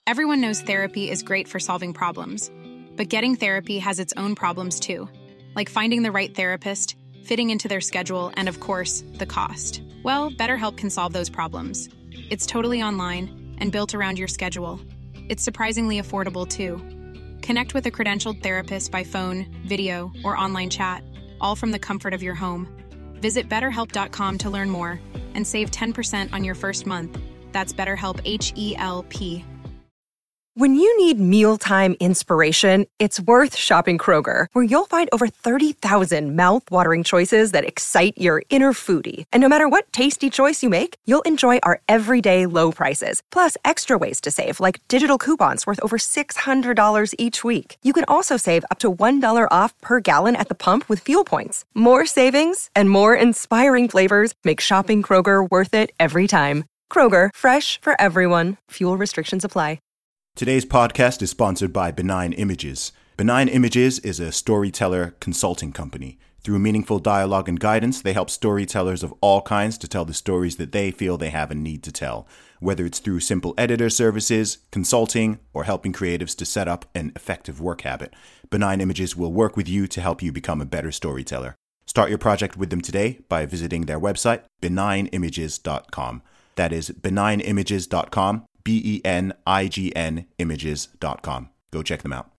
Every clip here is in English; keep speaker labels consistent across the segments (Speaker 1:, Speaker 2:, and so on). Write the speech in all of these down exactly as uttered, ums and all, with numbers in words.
Speaker 1: Everyone knows therapy is great for solving problems, but getting therapy has its own problems too, like finding the right therapist, fitting into their schedule, and of course, the cost. Well, BetterHelp can solve those problems. It's totally online and built around your schedule. It's surprisingly affordable too. Connect with a credentialed therapist by phone, video, or online chat, all from the comfort of your home. Visit better help dot com to learn more and save ten percent on your first month. That's BetterHelp, H E L P.
Speaker 2: When you need mealtime inspiration, it's worth shopping Kroger, where you'll find over thirty thousand mouth-watering choices that excite your inner foodie. And no matter what tasty choice you make, you'll enjoy our everyday low prices, plus extra ways to save, like digital coupons worth over six hundred dollars each week. You can also save up to one dollar off per gallon at the pump with fuel points. More savings and more inspiring flavors make shopping Kroger worth it every time. Kroger, fresh for everyone. Fuel restrictions apply.
Speaker 3: Today's podcast is sponsored by Benign Images. Benign Images is a storyteller consulting company. Through meaningful dialogue and guidance, they help storytellers of all kinds to tell the stories that they feel they have a need to tell. Whether it's through simple editor services, consulting, or helping creatives to set up an effective work habit, Benign Images will work with you to help you become a better storyteller. Start your project with them today by visiting their website, benign images dot com. That is benign images dot com. B E N I G N images dot com. Go check them out.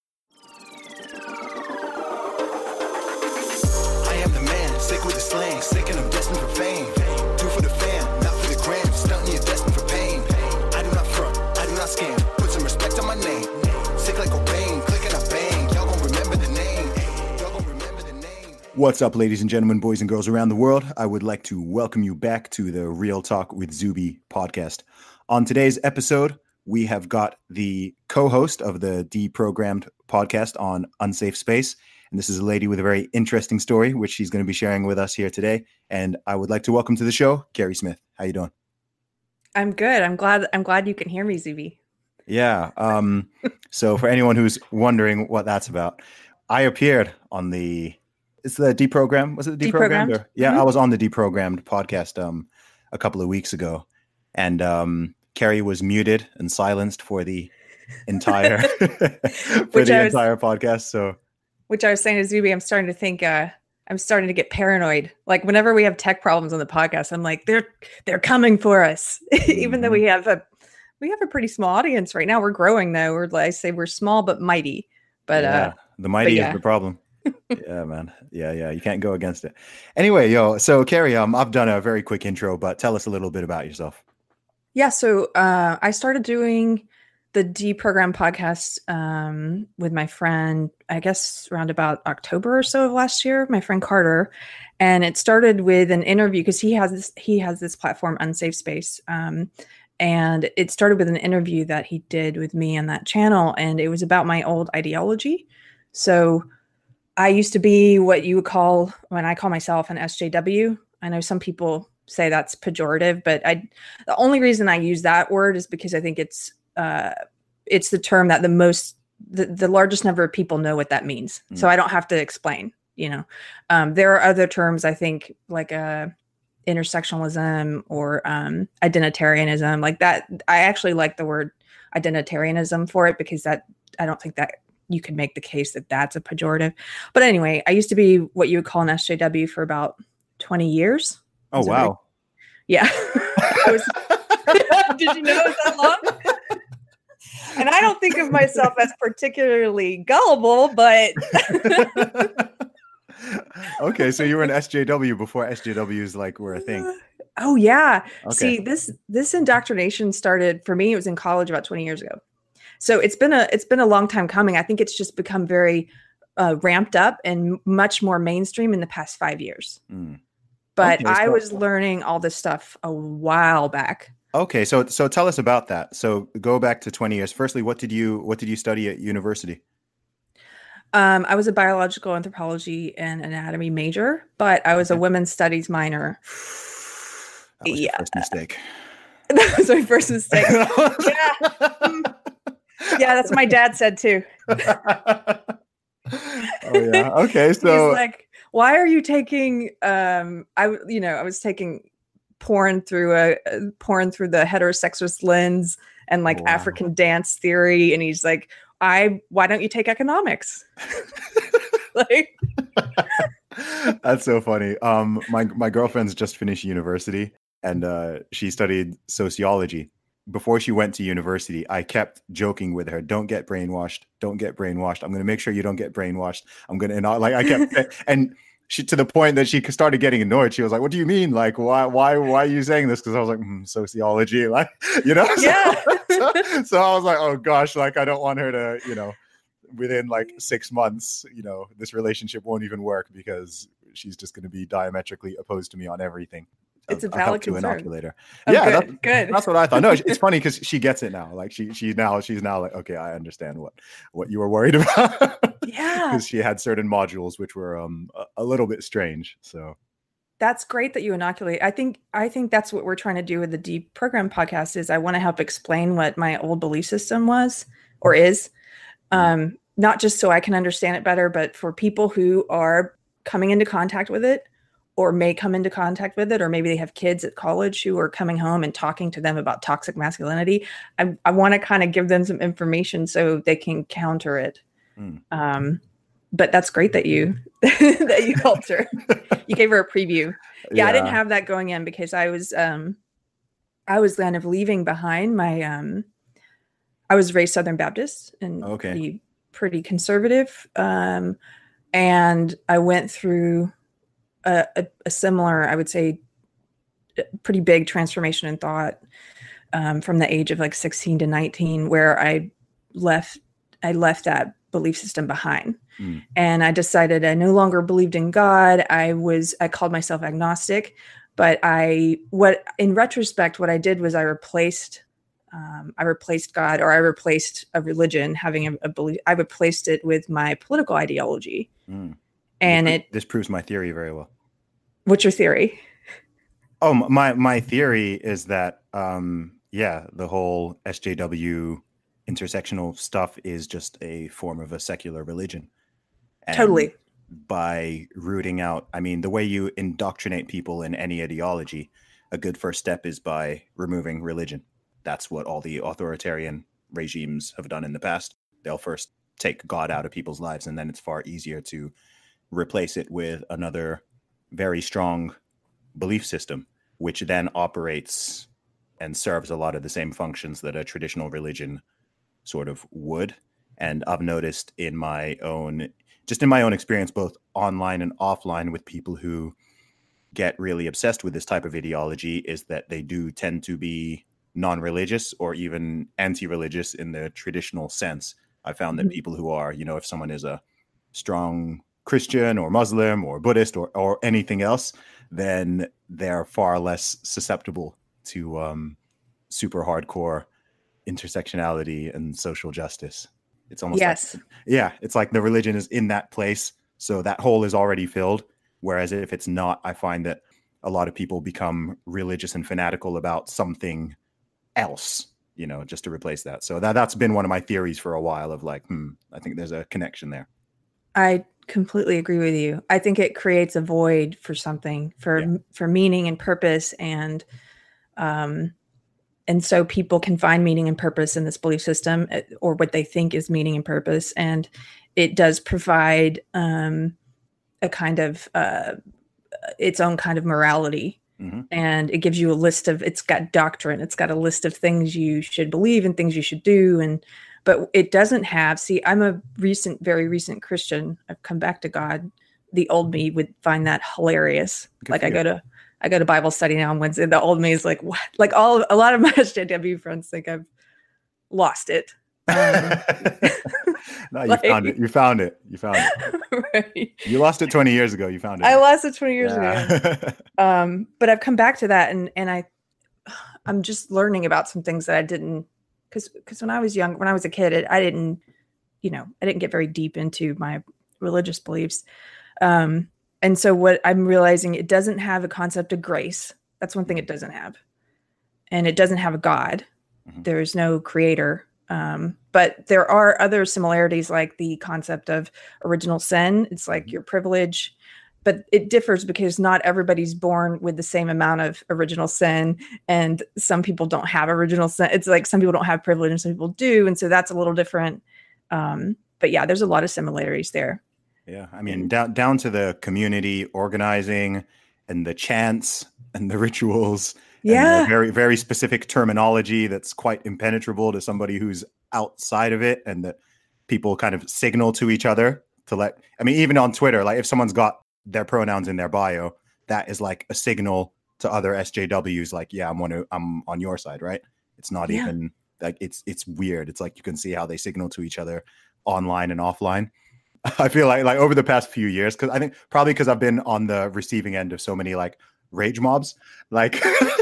Speaker 4: I am the man, sick with the slang, sick and I'm destined for fame. Do for the fam, not for the gram, stunting you're destined for pain. I do not front, I do not scam, put some respect on my name. Sick like Cobain, click and I bang, y'all gon' remember the name. Y'all gon' remember the name.
Speaker 3: What's up, ladies and gentlemen, boys and girls around the world? I would like to welcome you back to the Real Talk with Zuby podcast. On today's episode, we have got the co-host of the Deprogrammed podcast on Unsafe Space. And this is a lady with a very interesting story, which she's going to be sharing with us here today. And I would like to welcome to the show, Carrie Smith. How you doing?
Speaker 5: I'm good. I'm glad. I'm glad you can hear me, Zuby.
Speaker 3: Yeah. Um, so for anyone who's wondering what that's about, I appeared on the, it's the Deprogrammed, was it the Deprogrammed?
Speaker 5: Deprogrammed?
Speaker 3: Or, yeah,
Speaker 5: Mm-hmm.
Speaker 3: I was on the Deprogrammed podcast um, a couple of weeks ago. And um, Carrie was muted and silenced for the entire for the
Speaker 5: was,
Speaker 3: entire podcast. So,
Speaker 5: which I was saying to Zuby, I'm starting to think uh, I'm starting to get paranoid. Like whenever we have tech problems on the podcast, I'm like, they're they're coming for us. Mm-hmm. Even though we have a we have a pretty small audience right now. We're growing though. We're like I say we're small but mighty. But
Speaker 3: yeah,
Speaker 5: uh,
Speaker 3: the mighty
Speaker 5: but yeah.
Speaker 3: is the problem. Yeah, man. Yeah, yeah. You can't go against it. Anyway, yo. So, Carrie, um, I've done a very quick intro, but tell us a little bit about yourself.
Speaker 5: Yeah, so uh, I started doing the Deprogrammed podcast um, with my friend, I guess around about October or so of last year, my friend Carter. And it started with an interview because he has this he has this platform, Unsafe Space. Um, and it started with an interview that he did with me on that channel. And it was about my old ideology. So I used to be what you would call, when I call myself an S J W. I know some people say that's pejorative, but I the only reason I use that word is because I think it's uh it's the term that the most the, the largest number of people know what that means. Mm. So I don't have to explain, you know. Um there are other terms I think like uh intersectionalism or um identitarianism like that. I actually like the word identitarianism for it because that I don't think that you could make the case that that's a pejorative. But anyway, I used to be what you would call an S J W for about twenty years.
Speaker 3: Oh, wow.
Speaker 5: Very, yeah. I was, did you know it was that long? And I don't think of myself as particularly gullible, but.
Speaker 3: Okay, so you were an S J W before S J Ws like were a thing.
Speaker 5: Oh, yeah.
Speaker 3: Okay.
Speaker 5: See, this this indoctrination started for me. It was in college about twenty years ago. So it's been a it's been a long time coming. I think it's just become very uh, ramped up and much more mainstream in the past five years. Mm. But okay, so, I was learning all this stuff a while back.
Speaker 3: Okay, so so tell us about that. So go back to twenty years. Firstly, what did you what did you study at university?
Speaker 5: Um, I was a biological anthropology and anatomy major, but I was okay. a women's studies minor.
Speaker 3: That was yeah. your first mistake.
Speaker 5: That was my first mistake. yeah. yeah, that's what my dad said too.
Speaker 3: Oh yeah. Okay, so
Speaker 5: he's like, why are you taking um I you know I was taking porn through a uh, porn through the heterosexist lens and like
Speaker 3: Wow.
Speaker 5: African dance theory. And he's like, I, why don't you take economics? Like,
Speaker 3: that's so funny. Um, my my girlfriend's just finished university, and uh, she studied sociology. Before she went to university, I kept joking with her, "Don't get brainwashed. Don't get brainwashed. I'm going to make sure you don't get brainwashed. I'm going to," and I, like I kept, and she, to the point that she started getting annoyed. She was like, "What do you mean? Like, why, why, why are you saying this?" Because I was like, mm, "Sociology, like, you know."
Speaker 5: Yeah.
Speaker 3: so, so I was like, "Oh gosh, like I don't want her to, you know, within like six months, you know, this relationship won't even work because she's just going to be diametrically opposed to me on everything."
Speaker 5: It's a
Speaker 3: I helped
Speaker 5: valid
Speaker 3: to
Speaker 5: concern.
Speaker 3: inoculate her.
Speaker 5: Oh,
Speaker 3: yeah,
Speaker 5: good,
Speaker 3: that's,
Speaker 5: good.
Speaker 3: that's what I thought. No, it's funny because she gets it now. Like she, she now, she's now like, okay, I understand what, what you were worried about.
Speaker 5: Yeah,
Speaker 3: because she had certain modules which were um a, a little bit strange. So
Speaker 5: that's great that you inoculate. I think, I think that's what we're trying to do with the Deep Program podcast. Is I want to help explain what my old belief system was or is, um, not just so I can understand it better, but for people who are coming into contact with it, or may come into contact with it, or maybe they have kids at college who are coming home and talking to them about toxic masculinity. I, I want to kind of give them some information so they can counter it. Mm. Um, but that's great that you that you helped her. You gave her a preview. Yeah, yeah, I didn't have that going in because I was um, I was kind of leaving behind my. Um, I was raised Southern Baptist and
Speaker 3: okay.
Speaker 5: pretty, pretty conservative, um, and I went through. A, a, a similar, I would say, pretty big transformation in thought um, from the age of like sixteen to nineteen, where I left, I left that belief system behind, mm. and I decided I no longer believed in God. I was, I called myself agnostic, but I, what in retrospect, what I did was I replaced, um, I replaced God, or I replaced a religion, having a, a belief. I replaced it with my political ideology, mm. and
Speaker 3: this,
Speaker 5: it.
Speaker 3: This proves my theory very well.
Speaker 5: What's your theory?
Speaker 3: Oh, my my theory is that, um, yeah, the whole S J W intersectional stuff is just a form of a secular religion. And
Speaker 5: totally.
Speaker 3: By rooting out, I mean, the way you indoctrinate people in any ideology, a good first step is by removing religion. That's what all the authoritarian regimes have done in the past. They'll first take God out of people's lives, and then it's far easier to replace it with another very strong belief system, which then operates and serves a lot of the same functions that a traditional religion sort of would. And I've noticed in my own, just in my own experience, both online and offline, with people who get really obsessed with this type of ideology, is that they do tend to be non-religious or even anti-religious in the traditional sense. I found that people who are, you know, if someone is a strong Christian or Muslim or Buddhist or, or anything else, then they're far less susceptible to um, super hardcore intersectionality and social justice. It's almost
Speaker 5: yes.
Speaker 3: like, yeah, it's like the religion is in that place, so that hole is already filled. Whereas if it's not, I find that a lot of people become religious and fanatical about something else, you know, just to replace that. So that, that's been one of my theories for a while of like, hmm, I think there's a connection there.
Speaker 5: I completely agree with you. I think it creates a void for something, for yeah. for meaning and purpose, and um, and so people can find meaning and purpose in this belief system, or what they think is meaning and purpose, and it does provide um, a kind of uh, its own kind of morality, mm-hmm. and it gives you a list of. It's got doctrine. It's got a list of things you should believe and things you should do, and. But it doesn't have, see, I'm a recent, very recent Christian. I've come back to God. The old me would find that hilarious. Good like I go to, I go to Bible study now on Wednesday. The old me is like, what? Like all, a lot of my S J W friends think I've lost it. Um,
Speaker 3: no, you
Speaker 5: like,
Speaker 3: found it. You found it. You found it. Right. You lost it twenty years ago. You found it.
Speaker 5: I lost it twenty years
Speaker 3: yeah.
Speaker 5: ago. um, but I've come back to that, and and I, I'm just learning about some things that I didn't. Because because when I was young, when I was a kid, it, I didn't, you know, I didn't get very deep into my religious beliefs. Um, and so what I'm realizing, it doesn't have a concept of grace. That's one thing it doesn't have. And it doesn't have a God. Mm-hmm. There's no creator. Um, but there are other similarities, like the concept of original sin. It's like your privilege. but it differs because not everybody's born with the same amount of original sin, and some people don't have original sin. It's like some people don't have privilege and some people do, and so that's a little different. Um, but yeah, there's a lot of similarities there.
Speaker 3: Yeah, I mean, down down to the community organizing and the chants and the rituals.
Speaker 5: Yeah,
Speaker 3: and the very very specific terminology that's quite impenetrable to somebody who's outside of it, and that people kind of signal to each other to let. I mean, even on Twitter, like if someone's got their pronouns in their bio, that is like a signal to other S J Ws, like, yeah, I'm one of, I'm on your side, right? It's not yeah. even like it's it's weird. It's like you can see how they signal to each other online and offline. I feel like like over the past few years, because I think probably because I've been on the receiving end of so many like rage mobs, like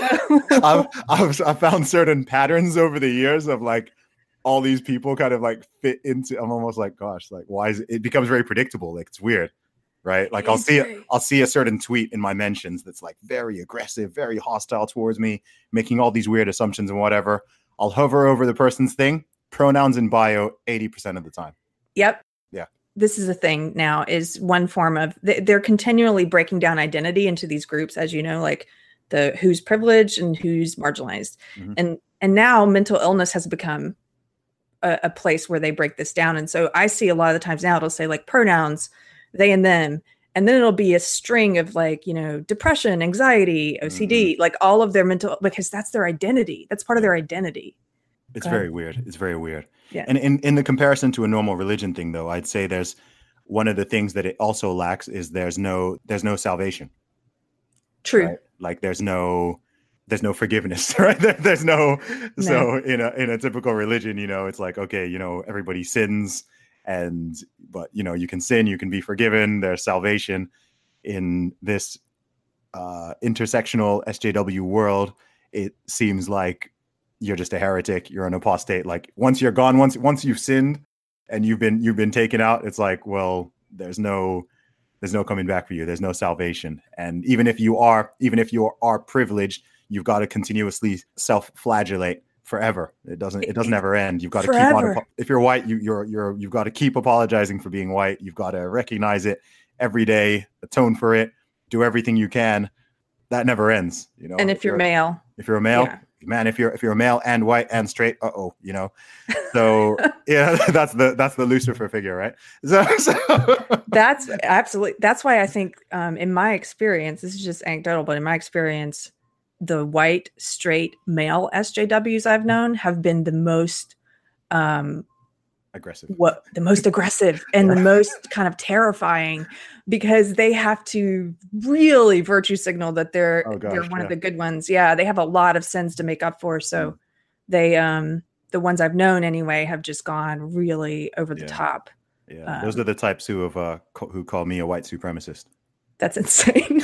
Speaker 3: I've, I've I've found certain patterns over the years of like all these people kind of like fit into. I'm almost like, gosh, like why is it? It becomes very predictable. Like it's weird, right? Like I'll see it, I'll see a certain tweet in my mentions that's like very aggressive, very hostile towards me, making all these weird assumptions and whatever. I'll hover over the person's thing, pronouns in bio, eighty percent of the time.
Speaker 5: Yep.
Speaker 3: Yeah.
Speaker 5: This is a thing now, is one form of, they're continually breaking down identity into these groups, as you know, like the who's privileged and who's marginalized. Mm-hmm. And and now mental illness has become a, a place where they break this down. And so I see a lot of the times now it'll say like pronouns, they and them. And then it'll be a string of like, you know, depression, anxiety, O C D, mm-hmm. like all of their mental, because that's their identity. That's part of their identity.
Speaker 3: It's very weird. It's very weird.
Speaker 5: Yeah.
Speaker 3: And in, in the comparison to a normal religion thing, though, I'd say there's one of the things that it also lacks is there's no there's no salvation.
Speaker 5: True.
Speaker 3: Right? Like there's no there's no forgiveness, right? There, there's no, no so in a in a typical religion, you know, it's like, okay, you know, everybody sins, and but you know, you can sin, you can be forgiven. There's salvation. In this uh, intersectional S J W world, it seems like you're just a heretic, you're an apostate. Like once you're gone, once once you've sinned and you've been you've been taken out, it's like, well, there's no there's no coming back for you. There's no salvation. And even if you are even if you are privileged, you've got to continuously self-flagellate forever. It doesn't it doesn't ever end. You've got to
Speaker 5: Forever.
Speaker 3: keep on. If you're white, you, you're you're you've got to keep apologizing for being white. You've got to recognize it every day, atone for it, do everything you can. That never ends, you know.
Speaker 5: And if, if you're, you're male,
Speaker 3: if you're a male.
Speaker 5: Yeah.
Speaker 3: Man, if you're if you're a male and white and straight, uh oh, you know. So yeah, that's the that's the Lucifer figure, right? So, so.
Speaker 5: That's absolutely that's why I think, um, in my experience, this is just anecdotal, but in my experience, the white straight male S J Ws I've known have been the most um,
Speaker 3: aggressive.
Speaker 5: What the most aggressive and the most kind of terrifying, because they have to really virtue signal that they're
Speaker 3: oh gosh,
Speaker 5: they're one
Speaker 3: yeah.
Speaker 5: of the good ones. Yeah, they have a lot of sins to make up for. So mm. they um the ones I've known anyway have just gone really over the
Speaker 3: yeah.
Speaker 5: top.
Speaker 3: Yeah,
Speaker 5: um,
Speaker 3: those are the types who have uh, co- who call me a white supremacist.
Speaker 5: That's insane.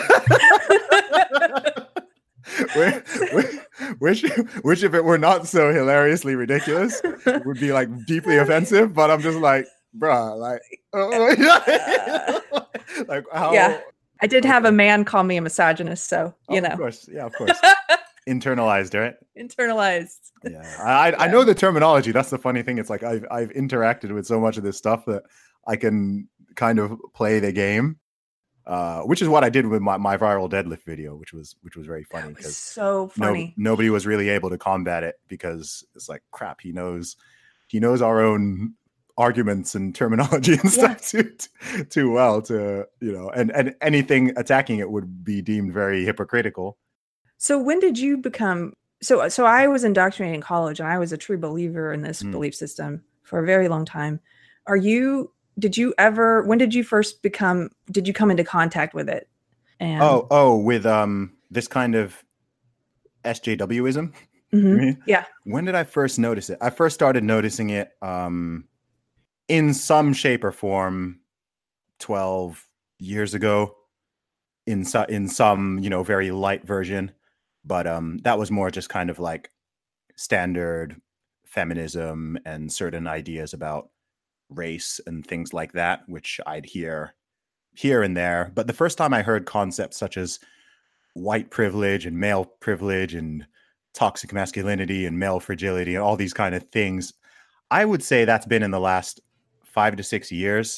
Speaker 3: which, which, which, if it were not so hilariously ridiculous, would be like deeply offensive. But I'm just like, bruh, like, oh, like how?
Speaker 5: Yeah, I did have a man call me a misogynist, so you
Speaker 3: oh,
Speaker 5: know,
Speaker 3: of course, yeah, of course, internalized, right?
Speaker 5: Internalized.
Speaker 3: Yeah, I I, I know the terminology. That's the funny thing. It's like I've I've interacted with so much of this stuff that I can kind of play the game. Uh, which is what I did with my, my viral deadlift video, which was which was very funny because
Speaker 5: so funny.
Speaker 3: No, nobody was really able to combat it because it's like crap. He knows he knows our own arguments and terminology and stuff yeah. too too well to you know, and and anything attacking it would be deemed very hypocritical.
Speaker 5: So when did you become so? So I was indoctrinated in college, and I was a true believer in this mm. belief system for a very long time. Are you? Did you ever, when did you first become, did you come into contact with it? And
Speaker 3: oh, oh, with um this kind of S J W-ism?
Speaker 5: Mm-hmm. Yeah.
Speaker 3: When did I first notice it? I first started noticing it um in some shape or form twelve years ago, in, so, in some, you know, very light version. But um that was more just kind of like standard feminism and certain ideas about race and things like that, which I'd hear here and there. But the first time I heard concepts such as white privilege and male privilege and toxic masculinity and male fragility and all these kind of things, I would say that's been in the last five to six years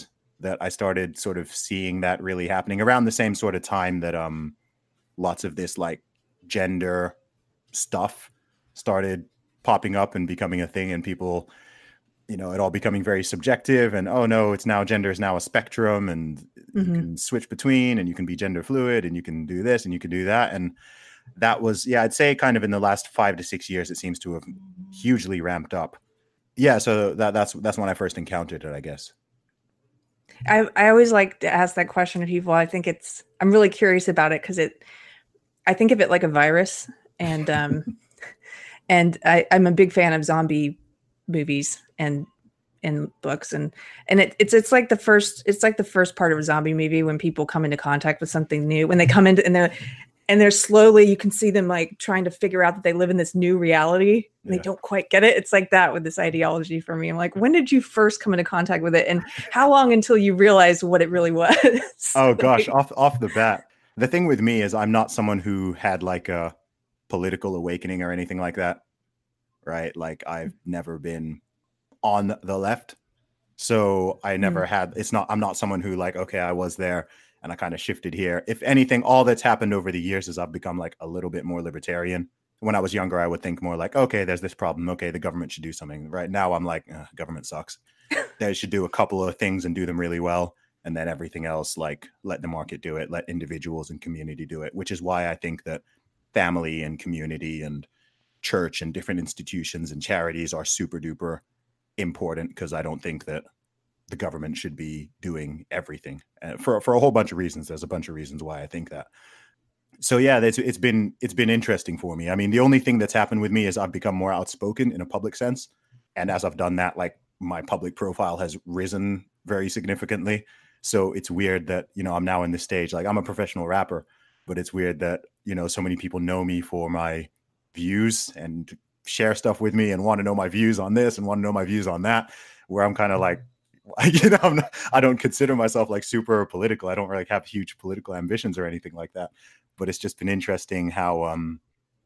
Speaker 3: that I started sort of seeing that really happening around the same sort of time that um lots of this like gender stuff started popping up and becoming a thing, and people, you know, it all becoming very subjective, and oh no, it's now gender is now a spectrum, and mm-hmm. you can switch between, and you can be gender fluid, and you can do this and you can do that. And that was, yeah, I'd say kind of in the last five to six years, it seems to have hugely ramped up. Yeah, so that that's that's when I first encountered it, I guess.
Speaker 5: I I always like to ask that question to people. I think it's I'm really curious about it because it I think of it like a virus, and um and I, I'm a big fan of zombie movies and and books, and and it, it's it's like the first it's like the first part of a zombie movie when people come into contact with something new, when they come into and they're and they're slowly, you can see them like trying to figure out that they live in this new reality. And yeah. They don't quite get it. It's like that with this ideology for me. I'm like, when did you first come into contact with it, and how long until you realized what it really was?
Speaker 3: Oh gosh, off off the bat. The thing with me is I'm not someone who had like a political awakening or anything like that, right? Like I've never been on the left. So I never mm. had, it's not, I'm not someone who like, okay, I was there and I kind of shifted here. If anything, all that's happened over the years is I've become like a little bit more libertarian. When I was younger, I would think more like, okay, there's this problem. Okay, the government should do something. Right now, I'm like, uh, government sucks. They should do a couple of things and do them really well. And then everything else, like let the market do it, let individuals and community do it, which is why I think that family and community and church and different institutions and charities are super duper important, because I don't think that the government should be doing everything uh, for for a whole bunch of reasons. There's a bunch of reasons why I think that. So yeah, it's it's been it's been interesting for me. I mean, the only thing that's happened with me is I've become more outspoken in a public sense, and as I've done that, like my public profile has risen very significantly. So it's weird that, you know, I'm now in this stage. Like I'm a professional rapper, but it's weird that, you know, so many people know me for my views and share stuff with me and want to know my views on this and want to know my views on that, where I'm kind of like, you know, I'm not, I don't consider myself like super political. I don't really have huge political ambitions or anything like that. But it's just been interesting how, um,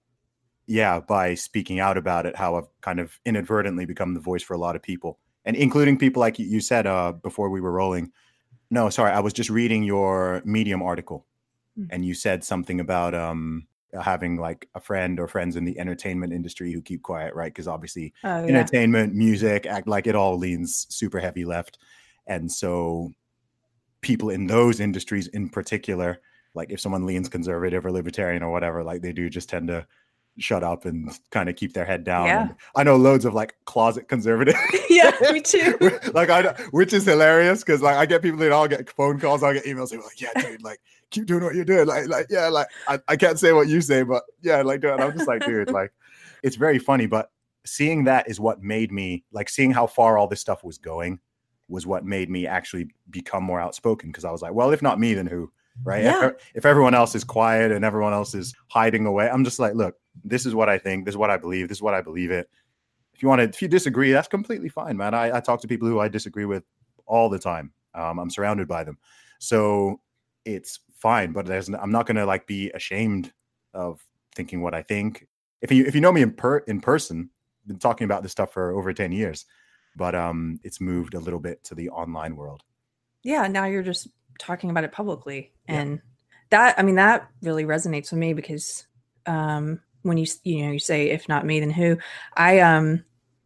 Speaker 3: yeah, by speaking out about it, how I've kind of inadvertently become the voice for a lot of people, and including people like you said uh, before we were rolling. No, sorry, I was just reading your Medium article, mm. and you said something about um, having like a friend or friends in the entertainment industry who keep quiet, right? Because obviously oh, yeah. entertainment, music, act like it all leans super heavy left. And so people in those industries in particular, like if someone leans conservative or libertarian or whatever, like they do just tend to shut up and kind of keep their head down.
Speaker 5: Yeah.
Speaker 3: And I know loads of like closet conservative.
Speaker 5: Yeah, me too.
Speaker 3: Like I, which is hilarious because like I get people that I'll get phone calls, I'll get emails, they're like, yeah, dude, like keep doing what you're doing. Like, like, yeah, like I, I can't say what you say, but yeah, like, dude, I'm just like, dude, like it's very funny. But seeing that is what made me like seeing how far all this stuff was going was what made me actually become more outspoken. Cause I was like, well, if not me, then who? Right.
Speaker 5: Yeah.
Speaker 3: If, if everyone else is quiet and everyone else is hiding away, I'm just like, look, this is what I think. This is what I believe. This is what I believe it. If you want to, if you disagree, that's completely fine, man. I, I talk to people who I disagree with all the time. Um, I'm surrounded by them. So it's fine, but there's, I'm not going to like be ashamed of thinking what I think. If you, if you know me in per in person, I've been talking about this stuff for over ten years, but um, it's moved a little bit to the online world.
Speaker 5: Yeah. Now you're just talking about it publicly. And yeah. that, I mean, that really resonates with me because um, when you, you know, you say, if not me, then who? I, um,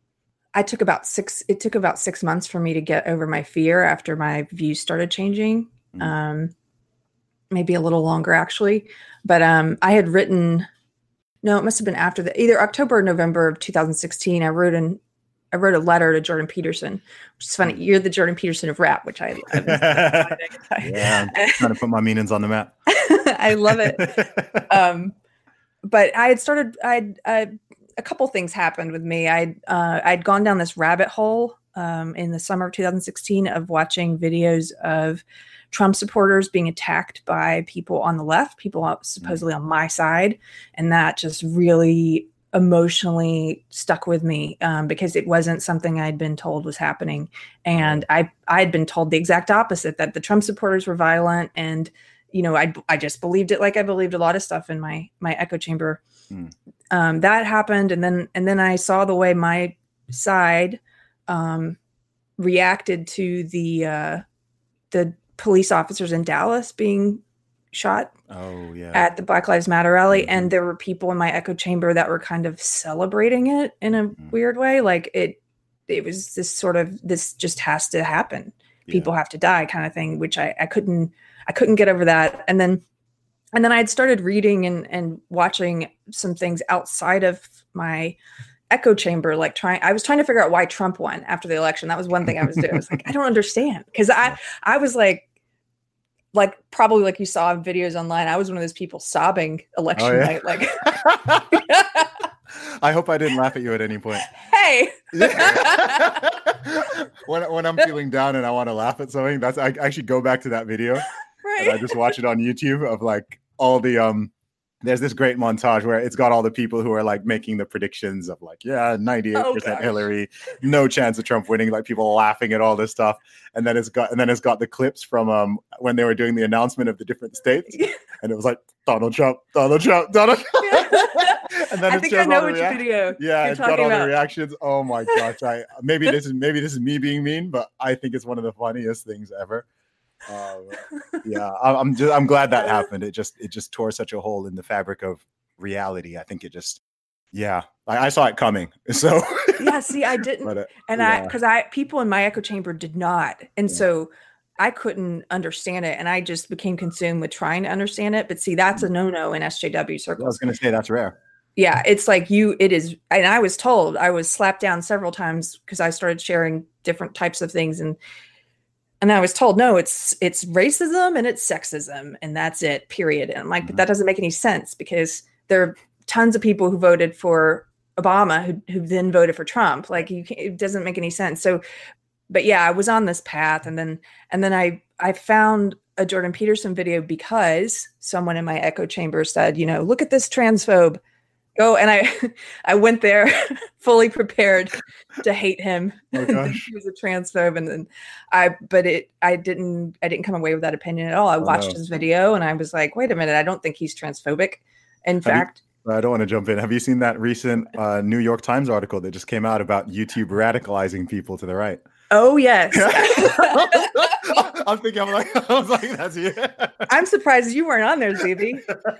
Speaker 5: I took about six, it took about six months for me to get over my fear after my views started changing. Mm. Um, maybe a little longer actually, but um, I had written, no, it must've been after the, either October or November of two thousand sixteen. I wrote an, I wrote a letter to Jordan Peterson, which is funny. You're the Jordan Peterson of rap, which I love.
Speaker 3: Yeah, I'm trying to put my meanings on the map.
Speaker 5: I love it. Um, but I had started, I'd, I, a couple things happened with me. I'd, uh, I'd gone down this rabbit hole um, in the summer of two thousand sixteen of watching videos of Trump supporters being attacked by people on the left, people supposedly on my side. And that just really emotionally stuck with me um, because it wasn't something I'd been told was happening. And I, I'd been told the exact opposite, that the Trump supporters were violent. And, you know, I, I just believed it like I believed a lot of stuff in my, my echo chamber. Mm. Um, that happened. And then, and then I saw the way my side um, reacted to the, uh, the police officers in Dallas being shot
Speaker 3: Oh yeah.
Speaker 5: at the Black Lives Matter rally.
Speaker 3: Mhm.
Speaker 5: And there were people in my echo chamber that were kind of celebrating it in a
Speaker 3: Mhm.
Speaker 5: weird way. Like it, it was this sort of, this just has to happen.
Speaker 3: Yeah.
Speaker 5: People have to die kind of thing, which I, I couldn't, I couldn't get over that. And then, and then I'd started reading and, and watching some things outside of my echo chamber, like trying, I was trying to figure out why Trump won after the election. That was one thing I was doing. I was like, I don't understand. Cause I, I was like, like probably like you saw in videos online, I was one of those people sobbing election
Speaker 3: Oh, yeah.
Speaker 5: night. Like,
Speaker 3: I hope I didn't laugh at you at any point.
Speaker 5: hey,
Speaker 3: when when I'm feeling down and I want to laugh at something, that's I actually go back to that video and I
Speaker 5: right.
Speaker 3: just watch it on YouTube of like all the um. There's this great montage where it's got all the people who are like making the predictions of like, yeah, ninety-eight percent
Speaker 5: Oh,
Speaker 3: Hillary, no chance of Trump winning, like people laughing at all this stuff. And then it's got and then it's got the clips from um when they were doing the announcement of the different states. And it was like Donald Trump, Donald Trump, Donald Trump. And then
Speaker 5: I
Speaker 3: it's
Speaker 5: think I
Speaker 3: just
Speaker 5: know
Speaker 3: all the
Speaker 5: which
Speaker 3: react-
Speaker 5: video
Speaker 3: Yeah,
Speaker 5: you're
Speaker 3: it's got
Speaker 5: talking
Speaker 3: all the
Speaker 5: about.
Speaker 3: reactions. Oh my gosh. I maybe this is maybe this is me being mean, but I think it's one of the funniest things ever. Um, yeah, I- I'm just I'm glad that happened. It just it just tore such a hole in the fabric of reality. I think it just yeah, I, I saw it coming. So
Speaker 5: Yeah, see, I didn't,
Speaker 3: but, uh,
Speaker 5: and I
Speaker 3: yeah.
Speaker 5: because I people in my echo chamber did not, and
Speaker 3: Yeah.
Speaker 5: so I couldn't understand it, and I just became consumed with trying to understand it. But see, that's a no-no in S J W
Speaker 3: I was
Speaker 5: circles.
Speaker 3: gonna say that's rare.
Speaker 5: Yeah, it's like you, it is, and I was told, I was slapped down several times because I started sharing different types of things, and and I was told, no, it's it's racism and it's sexism, and that's it, period. And I'm like, but
Speaker 3: Mhm.
Speaker 5: that doesn't make any sense because there are tons of people who voted for Obama who who then voted for Trump. Like you can't, it doesn't make any sense. So, but yeah, I was on this path, and then and then I I found a Jordan Peterson video because someone in my echo chamber said, you know, look at this transphobe. Go, and I I went there fully prepared to hate him.
Speaker 3: Oh,
Speaker 5: Think
Speaker 3: gosh.
Speaker 5: he was a transphobe, and then I but it I didn't I didn't come away with that opinion at all. I
Speaker 3: Oh,
Speaker 5: watched
Speaker 3: no.
Speaker 5: his video and I was like, wait a minute, I don't think he's transphobic. In
Speaker 3: you-
Speaker 5: fact,
Speaker 3: I don't want to jump in. Have you seen that recent uh, New York Times article that just came out about YouTube radicalizing people to the right?
Speaker 5: oh yes.
Speaker 3: I'm thinking, I'm like, I was like, that's you.
Speaker 5: I'm surprised you weren't on there, Z B.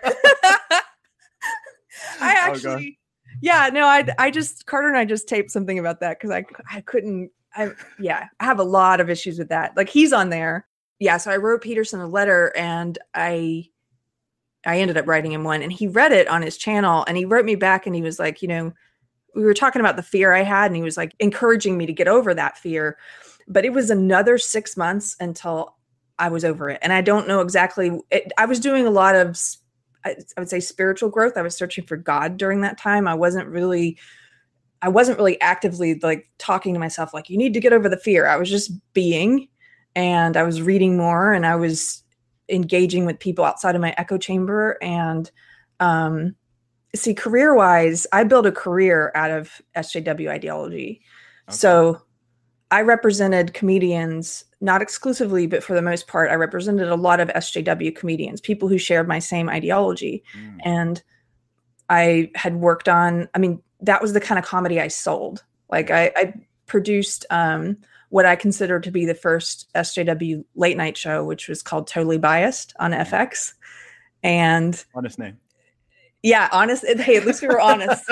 Speaker 5: I
Speaker 3: Oh,
Speaker 5: actually, yeah, no, I, I just, Carter and I just taped something about that because I, I couldn't, I, yeah, I have a lot of issues with that. Like he's on there. Yeah. So I wrote Peterson a letter and I, I ended up writing him one and he read it on his channel and he wrote me back and he was like, you know, we were talking about the fear I had and he was like encouraging me to get over that fear. But it was another six months until I was over it. And I don't know exactly, it, I was doing a lot of I, I would say spiritual growth. I was searching for God during that time. I wasn't really, I wasn't really actively like talking to myself, like, you need to get over the fear. I was just being, and I was reading more and I was engaging with people outside of my echo chamber. And um, see, career wise, I built a career out of S J W ideology.
Speaker 3: Okay.
Speaker 5: So I represented comedians, not exclusively, but for the most part, I represented a lot of S J W comedians, people who shared my same ideology.
Speaker 3: Mm.
Speaker 5: And I had worked on, I mean, that was the kind of comedy I sold. Like I, I produced um, what I consider to be the first S J W late night show, which was called Totally Biased on F X. And
Speaker 3: Honest name.
Speaker 5: yeah, honest. Hey, at least we were honest.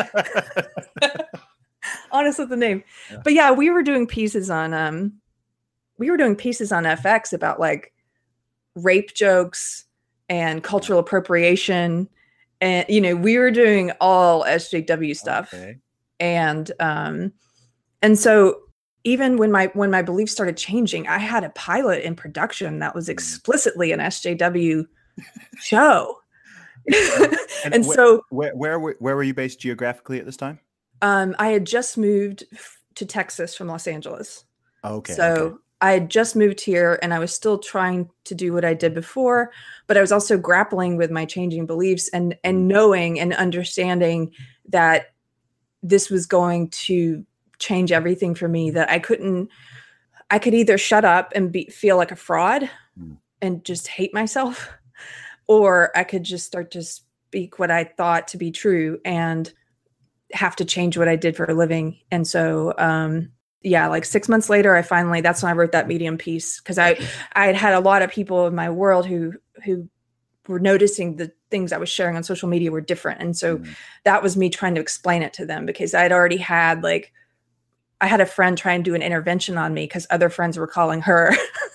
Speaker 5: honest with the name.
Speaker 3: Yeah.
Speaker 5: But yeah, we were doing pieces on um we were doing pieces on F X about like rape jokes and cultural appropriation, and you know, we were doing all S J W stuff.
Speaker 3: Okay.
Speaker 5: And um and so even when my when my beliefs started changing, I had a pilot in production that was explicitly an S J W show. and
Speaker 3: wh-
Speaker 5: so
Speaker 3: where, where were- where were you based geographically at this time?
Speaker 5: um I had just moved f- to Texas from Los Angeles.
Speaker 3: Okay.
Speaker 5: So
Speaker 3: okay.
Speaker 5: I had just moved here and I was still trying to do what I did before, but I was also grappling with my changing beliefs and and knowing and understanding that this was going to change everything for me, that I couldn't, I could either shut up and be, feel like a fraud
Speaker 3: Mm.
Speaker 5: and just hate myself, or I could just start to speak what I thought to be true and have to change what I did for a living. And so, um, yeah, like six months later, I finally, that's when I wrote that Medium piece. Cause I, I had had a lot of people in my world who, who were noticing the things I was sharing on social media were different. And so mm. that was me trying to explain it to them, because I'd already had like, I had a friend try and do an intervention on me because other friends were calling her.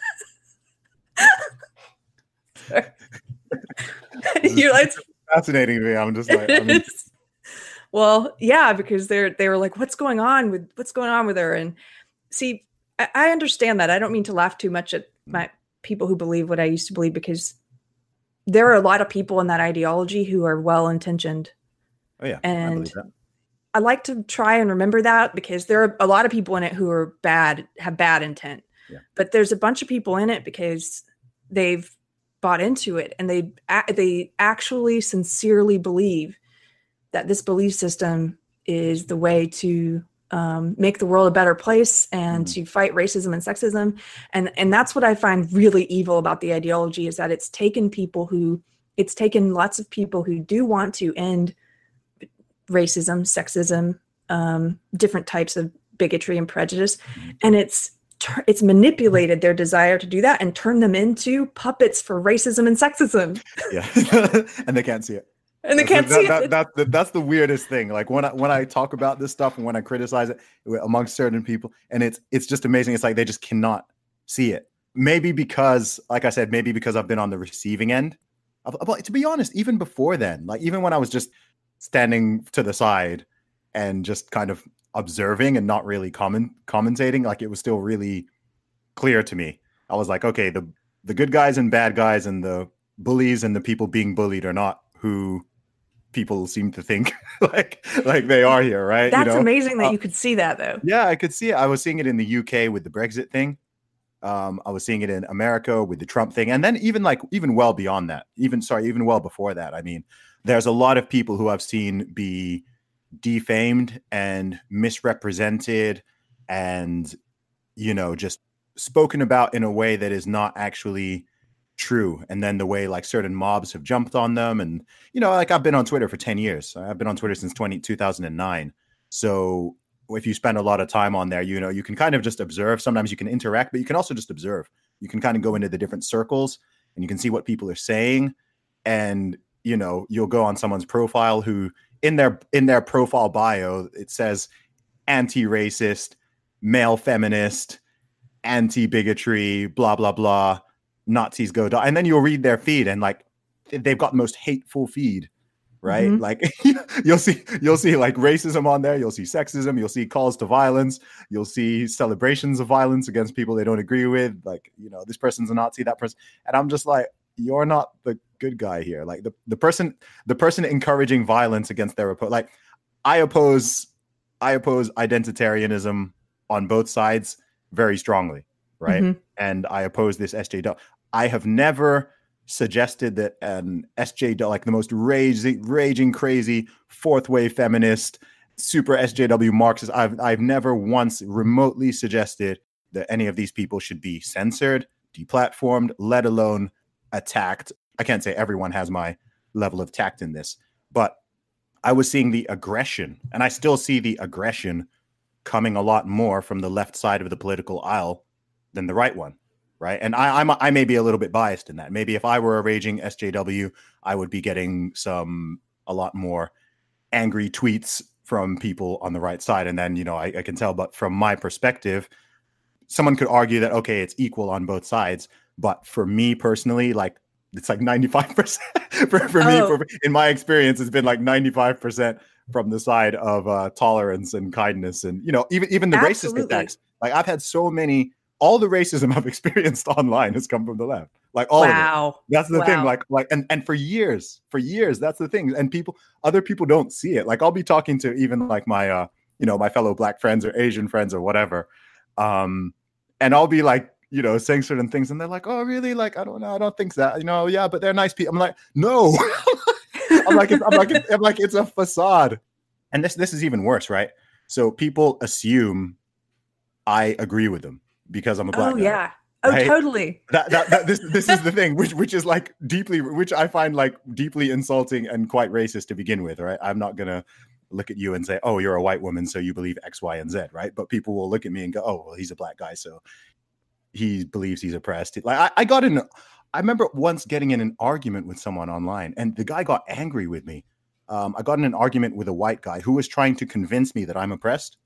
Speaker 5: You're like,
Speaker 3: it's fascinating to me. I'm just like, I mean,
Speaker 5: well, yeah, because they're they were like, what's going on with what's going on with her? And see, I, I understand that. I don't mean to laugh too much at my people who believe what I used to believe, because there are a lot of people in that ideology who are well intentioned.
Speaker 3: Oh yeah,
Speaker 5: and I, I like to try and remember that, because there are a lot of people in it who are bad, have bad intent.
Speaker 3: Yeah. But
Speaker 5: there's a bunch of people in it because they've bought into it, and they they actually sincerely believe that this belief system is the way to um, make the world a better place and mm. to fight racism and sexism. And, and that's what I find really evil about the ideology, is that it's taken people who, it's taken lots of people who do want to end racism, sexism, um, different types of bigotry and prejudice. Mm. And it's, it's manipulated their desire to do that and turn them into puppets for racism and sexism.
Speaker 3: Yeah. And they can't see it.
Speaker 5: And they can't
Speaker 3: that,
Speaker 5: see
Speaker 3: that,
Speaker 5: it.
Speaker 3: That, that, that's the weirdest thing. Like when I when I talk about this stuff and when I criticize it amongst certain people, and it's it's just amazing. It's like they just cannot see it. Maybe because, like I said, maybe because I've been on the receiving end. But to be honest, even before then, like even when I was just standing to the side and just kind of observing and not really comment commentating, like it was still really clear to me. I was like, okay, the the good guys and bad guys and the bullies and the people being bullied are not who people seem to think like like they are here, right?
Speaker 5: That's
Speaker 3: you know?
Speaker 5: amazing that
Speaker 3: uh,
Speaker 5: you could see that, though.
Speaker 3: Yeah, I could see it. I was seeing it in the U K with the Brexit thing. Um, I was seeing it in America with the Trump thing, and then even like even well beyond that, even sorry, even well before that. I mean, there's a lot of people who I've seen be defamed and misrepresented, and you know, just spoken about in a way that is not actually true. And then the way like certain mobs have jumped on them, and you know, like I've been on Twitter for ten years. I've been on Twitter since two thousand nine. So if you spend a lot of time on there, you know, you can kind of just observe. Sometimes you can interact, but you can also just observe. You can kind of go into the different circles and you can see what people are saying. And you know, you'll go on someone's profile who in their in their profile bio it says anti-racist, male feminist, anti-bigotry, blah blah blah, Nazis go die. And then you'll read their feed and like they've got the most hateful feed, right? Mm-hmm. Like you'll see you'll see like racism on there, you'll see sexism, you'll see calls to violence, you'll see celebrations of violence against people they don't agree with, like, you know, this person's a Nazi, that person. And I'm just like, you're not the good guy here. Like the, the person the person encouraging violence against their opponent. Like I oppose I oppose identitarianism on both sides very strongly, right? Mm-hmm. And I oppose this S J W. I have never suggested that an S J W, like the most raging, raging crazy fourth wave feminist, super S J W Marxist, I've I've never once remotely suggested that any of these people should be censored, deplatformed, let alone attacked. I can't say everyone has my level of tact in this, but I was seeing the aggression, and I still see the aggression coming a lot more from the left side of the political aisle than the right one, right? And I I'm, I may be a little bit biased in that. Maybe if I were a raging S J W, I would be getting some a lot more angry tweets from people on the right side, and then, you know, I, I can tell. But from my perspective, someone could argue that, okay, it's equal on both sides. But for me personally, like it's like ninety-five percent for, for me,
Speaker 5: oh.
Speaker 3: for, in my experience, it's been like ninety-five percent from the side of uh, tolerance and kindness. And, you know, even, even the
Speaker 5: Absolutely.
Speaker 3: racist attacks, like I've had so many, all the racism I've experienced online has come from the left. Like all
Speaker 5: wow.
Speaker 3: of it. That's the
Speaker 5: wow.
Speaker 3: thing. Like, like, and, and for years, for years, that's the thing. And people, other people don't see it. Like I'll be talking to even like my, uh, you know, my fellow Black friends or Asian friends or whatever. Um, and I'll be like, you know, saying certain things, and they're like, "Oh, really? Like, I don't know. I don't think that. You know, yeah, but they're nice people." I'm like, "No." I'm like, it's, I'm like, it's, I'm like, it's a facade. And this, this is even worse, right? So people assume I agree with them because I'm a Black
Speaker 5: oh,
Speaker 3: guy.
Speaker 5: yeah. Oh,
Speaker 3: right?
Speaker 5: totally.
Speaker 3: That, that, that, this, this is the thing, which, which is like deeply, which I find like deeply insulting and quite racist to begin with, right? I'm not gonna look at you and say, oh, you're a white woman, so you believe X, Y, and Z, right? But people will look at me and go, oh, well, he's a black guy, so he believes he's oppressed. Like I, I got in, I remember once getting in an argument with someone online, and the guy got angry with me. Um, I got in an argument with a white guy who was trying to convince me that I'm oppressed.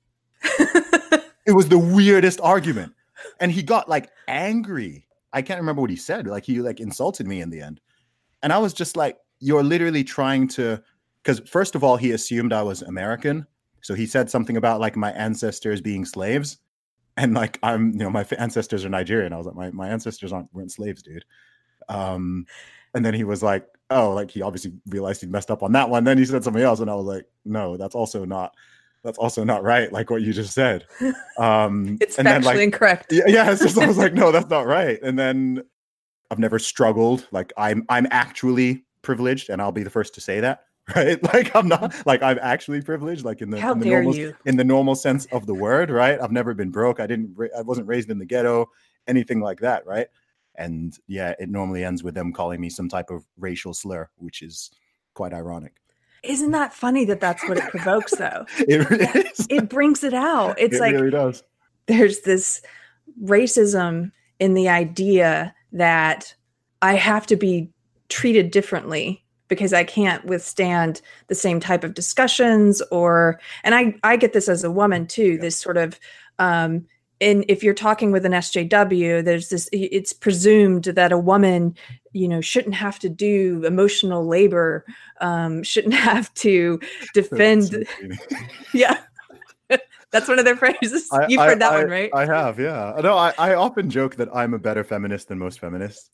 Speaker 3: It was the weirdest argument. And he got like angry. I can't remember what he said. Like he like insulted me in the end. And I was just like, you're literally trying to, because first of all, he assumed I was American. So he said something about like my ancestors being slaves. And like, I'm, you know, my ancestors are Nigerian. I was like, my, my ancestors aren't, weren't slaves, dude. Um, and then he was like, oh, like he obviously realized he'd messed up on that one. Then he said something else. And I was like, no, that's also not, that's also not right. Like what you just said. Um,
Speaker 5: it's
Speaker 3: and
Speaker 5: factually
Speaker 3: then, like,
Speaker 5: incorrect.
Speaker 3: Yeah, yeah. It's just, I was like, no, that's not right. And then I've never struggled. Like I'm, I'm actually privileged, and I'll be the first to say that. Right? Like I'm not, like I'm actually privileged. Like in the,
Speaker 5: How
Speaker 3: in the
Speaker 5: dare
Speaker 3: normal,
Speaker 5: you?
Speaker 3: in the normal sense of the word. Right? I've never been broke. I didn't. I wasn't raised in the ghetto. Anything like that. Right? And yeah, it normally ends with them calling me some type of racial slur, which is quite ironic.
Speaker 5: Isn't that funny that that's what it provokes, though?
Speaker 3: It really is.
Speaker 5: It brings it out. It's
Speaker 3: It
Speaker 5: like
Speaker 3: really does.
Speaker 5: there's this racism in the idea that I have to be treated differently because I can't withstand the same type of discussions, or, and I, I get this as a woman too,
Speaker 3: Yeah.
Speaker 5: this sort of, um, and if you're talking with an S J W, there's this, it's presumed that a woman, you know, shouldn't have to do emotional labor, um, shouldn't have to defend. Yeah. That's one of their phrases.
Speaker 3: I,
Speaker 5: You've
Speaker 3: I,
Speaker 5: heard that
Speaker 3: I,
Speaker 5: one, right?
Speaker 3: I have, yeah. No, I, I often joke that I'm a better feminist than most feminists.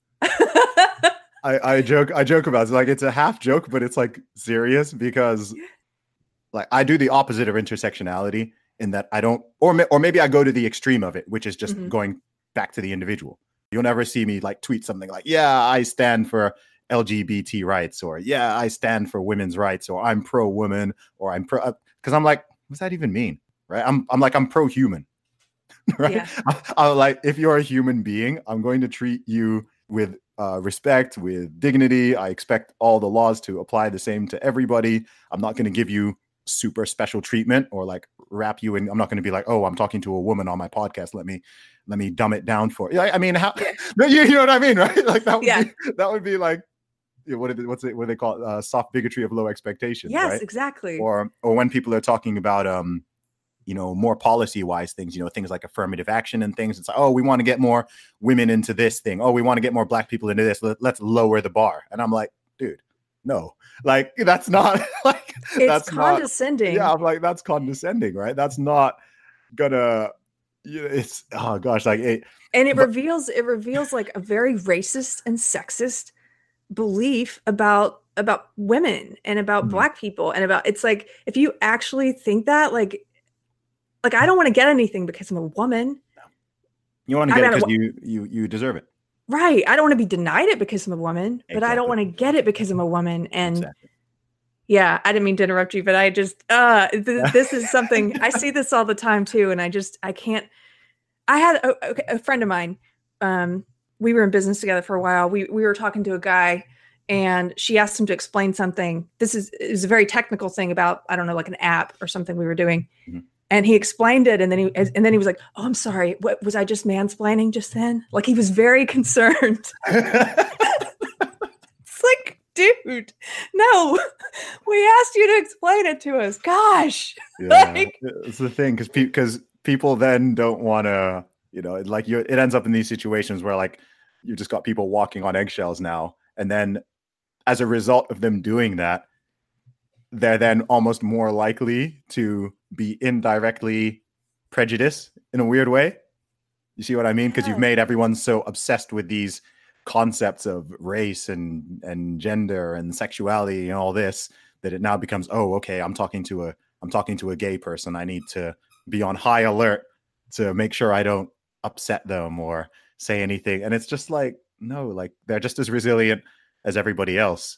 Speaker 3: I, I joke, I joke about it. It's like it's a half joke, but it's like serious because, like, I do the opposite of intersectionality in that I don't, or or maybe I go to the extreme of it, which is just mm-hmm. going back to the individual. You'll never see me like tweet something like, "Yeah, I stand for L G B T rights," or "Yeah, I stand for women's rights," or "I'm pro-woman," or "I'm pro," because I'm like, what's that even mean, right? I'm I'm like I'm pro-human, right? Yeah. I, I like if you're a human being, I'm going to treat you with uh, respect, with dignity. I expect all the laws to apply the same to everybody. I'm not going to give you super special treatment or like wrap you in. I'm not going to be like, oh, I'm talking to a woman on my podcast. Let me, let me dumb it down for you. I mean, how, yeah. you, you know what I mean? Right. Like that would yeah. be, that would be like, you know, what is it, what's it, what they call it? Uh, soft bigotry of low expectations.
Speaker 5: Yes,
Speaker 3: right?
Speaker 5: Exactly.
Speaker 3: Or, or when people are talking about, um, you know, more policy wise things, you know, things like affirmative action and things. It's like, oh, we want to get more women into this thing. Oh, we want to get more black people into this. Let, let's lower the bar. And I'm like, dude, no, like that's not like
Speaker 5: it's
Speaker 3: that's
Speaker 5: condescending.
Speaker 3: Not, yeah, I'm like that's condescending, right? That's not gonna. You know, it's oh gosh, like it,
Speaker 5: and it
Speaker 3: but,
Speaker 5: reveals it reveals like a very racist and sexist belief about about women and about mm-hmm. Black people and about it's like if you actually think that like like I don't want to get anything because I'm a woman.
Speaker 3: You want to get it because you you you deserve it.
Speaker 5: Right. I don't want to be denied it because I'm a woman, exactly. But I don't want to get it because I'm a woman. And exactly. Yeah, I didn't mean to interrupt you, but I just, uh, th- this is something, I see this all the time too. And I just, I can't, I had a, a friend of mine. Um, we were in business together for a while. We, we were talking to a guy and she asked him to explain something. This is, it was a very technical thing about, I don't know, like an app or something we were doing. Mm-hmm. And he explained it, and then he and then he was like, "Oh, I'm sorry. What was I just mansplaining just then?" Like he was very concerned. It's like, dude, no, we asked you to explain it to us. Gosh,
Speaker 3: yeah, like, it's the thing because because pe- people then don't want to, you know, like you. It ends up in these situations where like you just got people walking on eggshells now, and then as a result of them doing that, they're then almost more likely to be indirectly prejudiced in a weird way. You see what I mean? Because yeah. You've made everyone so obsessed with these concepts of race and, and gender and sexuality and all this that it now becomes, oh, okay, I'm talking to a I'm talking to a gay person. I need to be on high alert to make sure I don't upset them or say anything. And it's just like, no, like they're just as resilient as everybody else.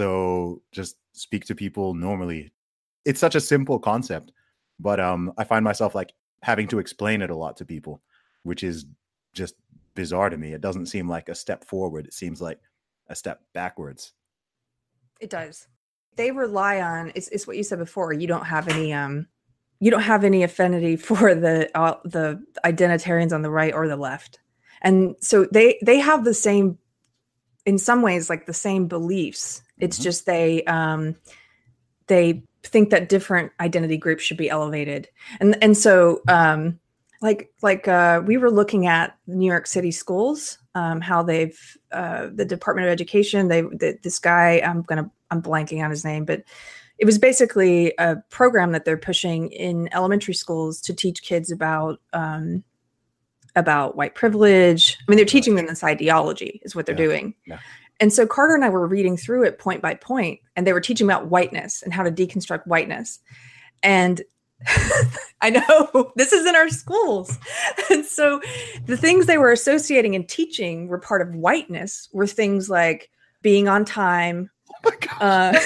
Speaker 3: So just speak to people normally. It's such a simple concept, but um, I find myself like having to explain it a lot to people, which is just bizarre to me. It doesn't seem like a step forward. It seems like a step backwards.
Speaker 5: It does. they rely on it's, it's what you said before. You don't have any um you don't have any affinity for the uh, the identitarians on the right or the left. And so they they have the same, in some ways, like the same beliefs. It's mm-hmm. just they um they think that different identity groups should be elevated. And and so um like like uh we were looking at New York City schools, um how they've uh the Department of Education, they the, this guy, I'm gonna I'm blanking on his name, but it was basically a program that they're pushing in elementary schools to teach kids about um, about white privilege. I mean, they're teaching them this ideology is what they're yeah. doing. Yeah. And so Carter and I were reading through it point by point, and they were teaching about whiteness and how to deconstruct whiteness. And I know this is in our schools. And so the things they were associating and teaching were part of whiteness were things like being on time, Uh,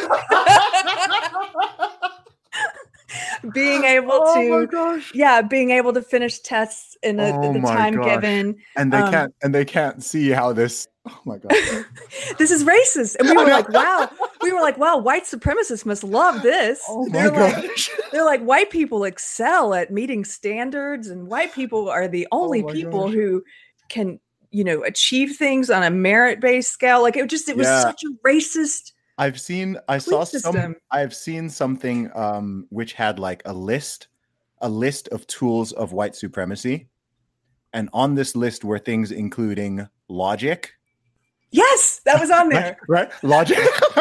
Speaker 5: being able
Speaker 3: oh
Speaker 5: to,
Speaker 3: my gosh.
Speaker 5: yeah, being able to finish tests in a,
Speaker 3: oh
Speaker 5: the time
Speaker 3: gosh.
Speaker 5: given,
Speaker 3: and they
Speaker 5: um,
Speaker 3: can't, and they can't see how this. Oh my gosh,
Speaker 5: this is racist, and we were like, wow, we were like, wow, white supremacists must love this.
Speaker 3: Oh my
Speaker 5: they're
Speaker 3: gosh,
Speaker 5: like, they're like, white people excel at meeting standards, and white people are the only
Speaker 3: oh
Speaker 5: people
Speaker 3: gosh.
Speaker 5: who can, you know, achieve things on a merit-based scale. Like it just, it was
Speaker 3: yeah.
Speaker 5: such a racist.
Speaker 3: I've seen, I saw
Speaker 5: system.
Speaker 3: some, I've seen something um, which had like a list, a list of tools of white supremacy. And on this list were things including logic.
Speaker 5: Yes, that was on there.
Speaker 3: right? right? Logic.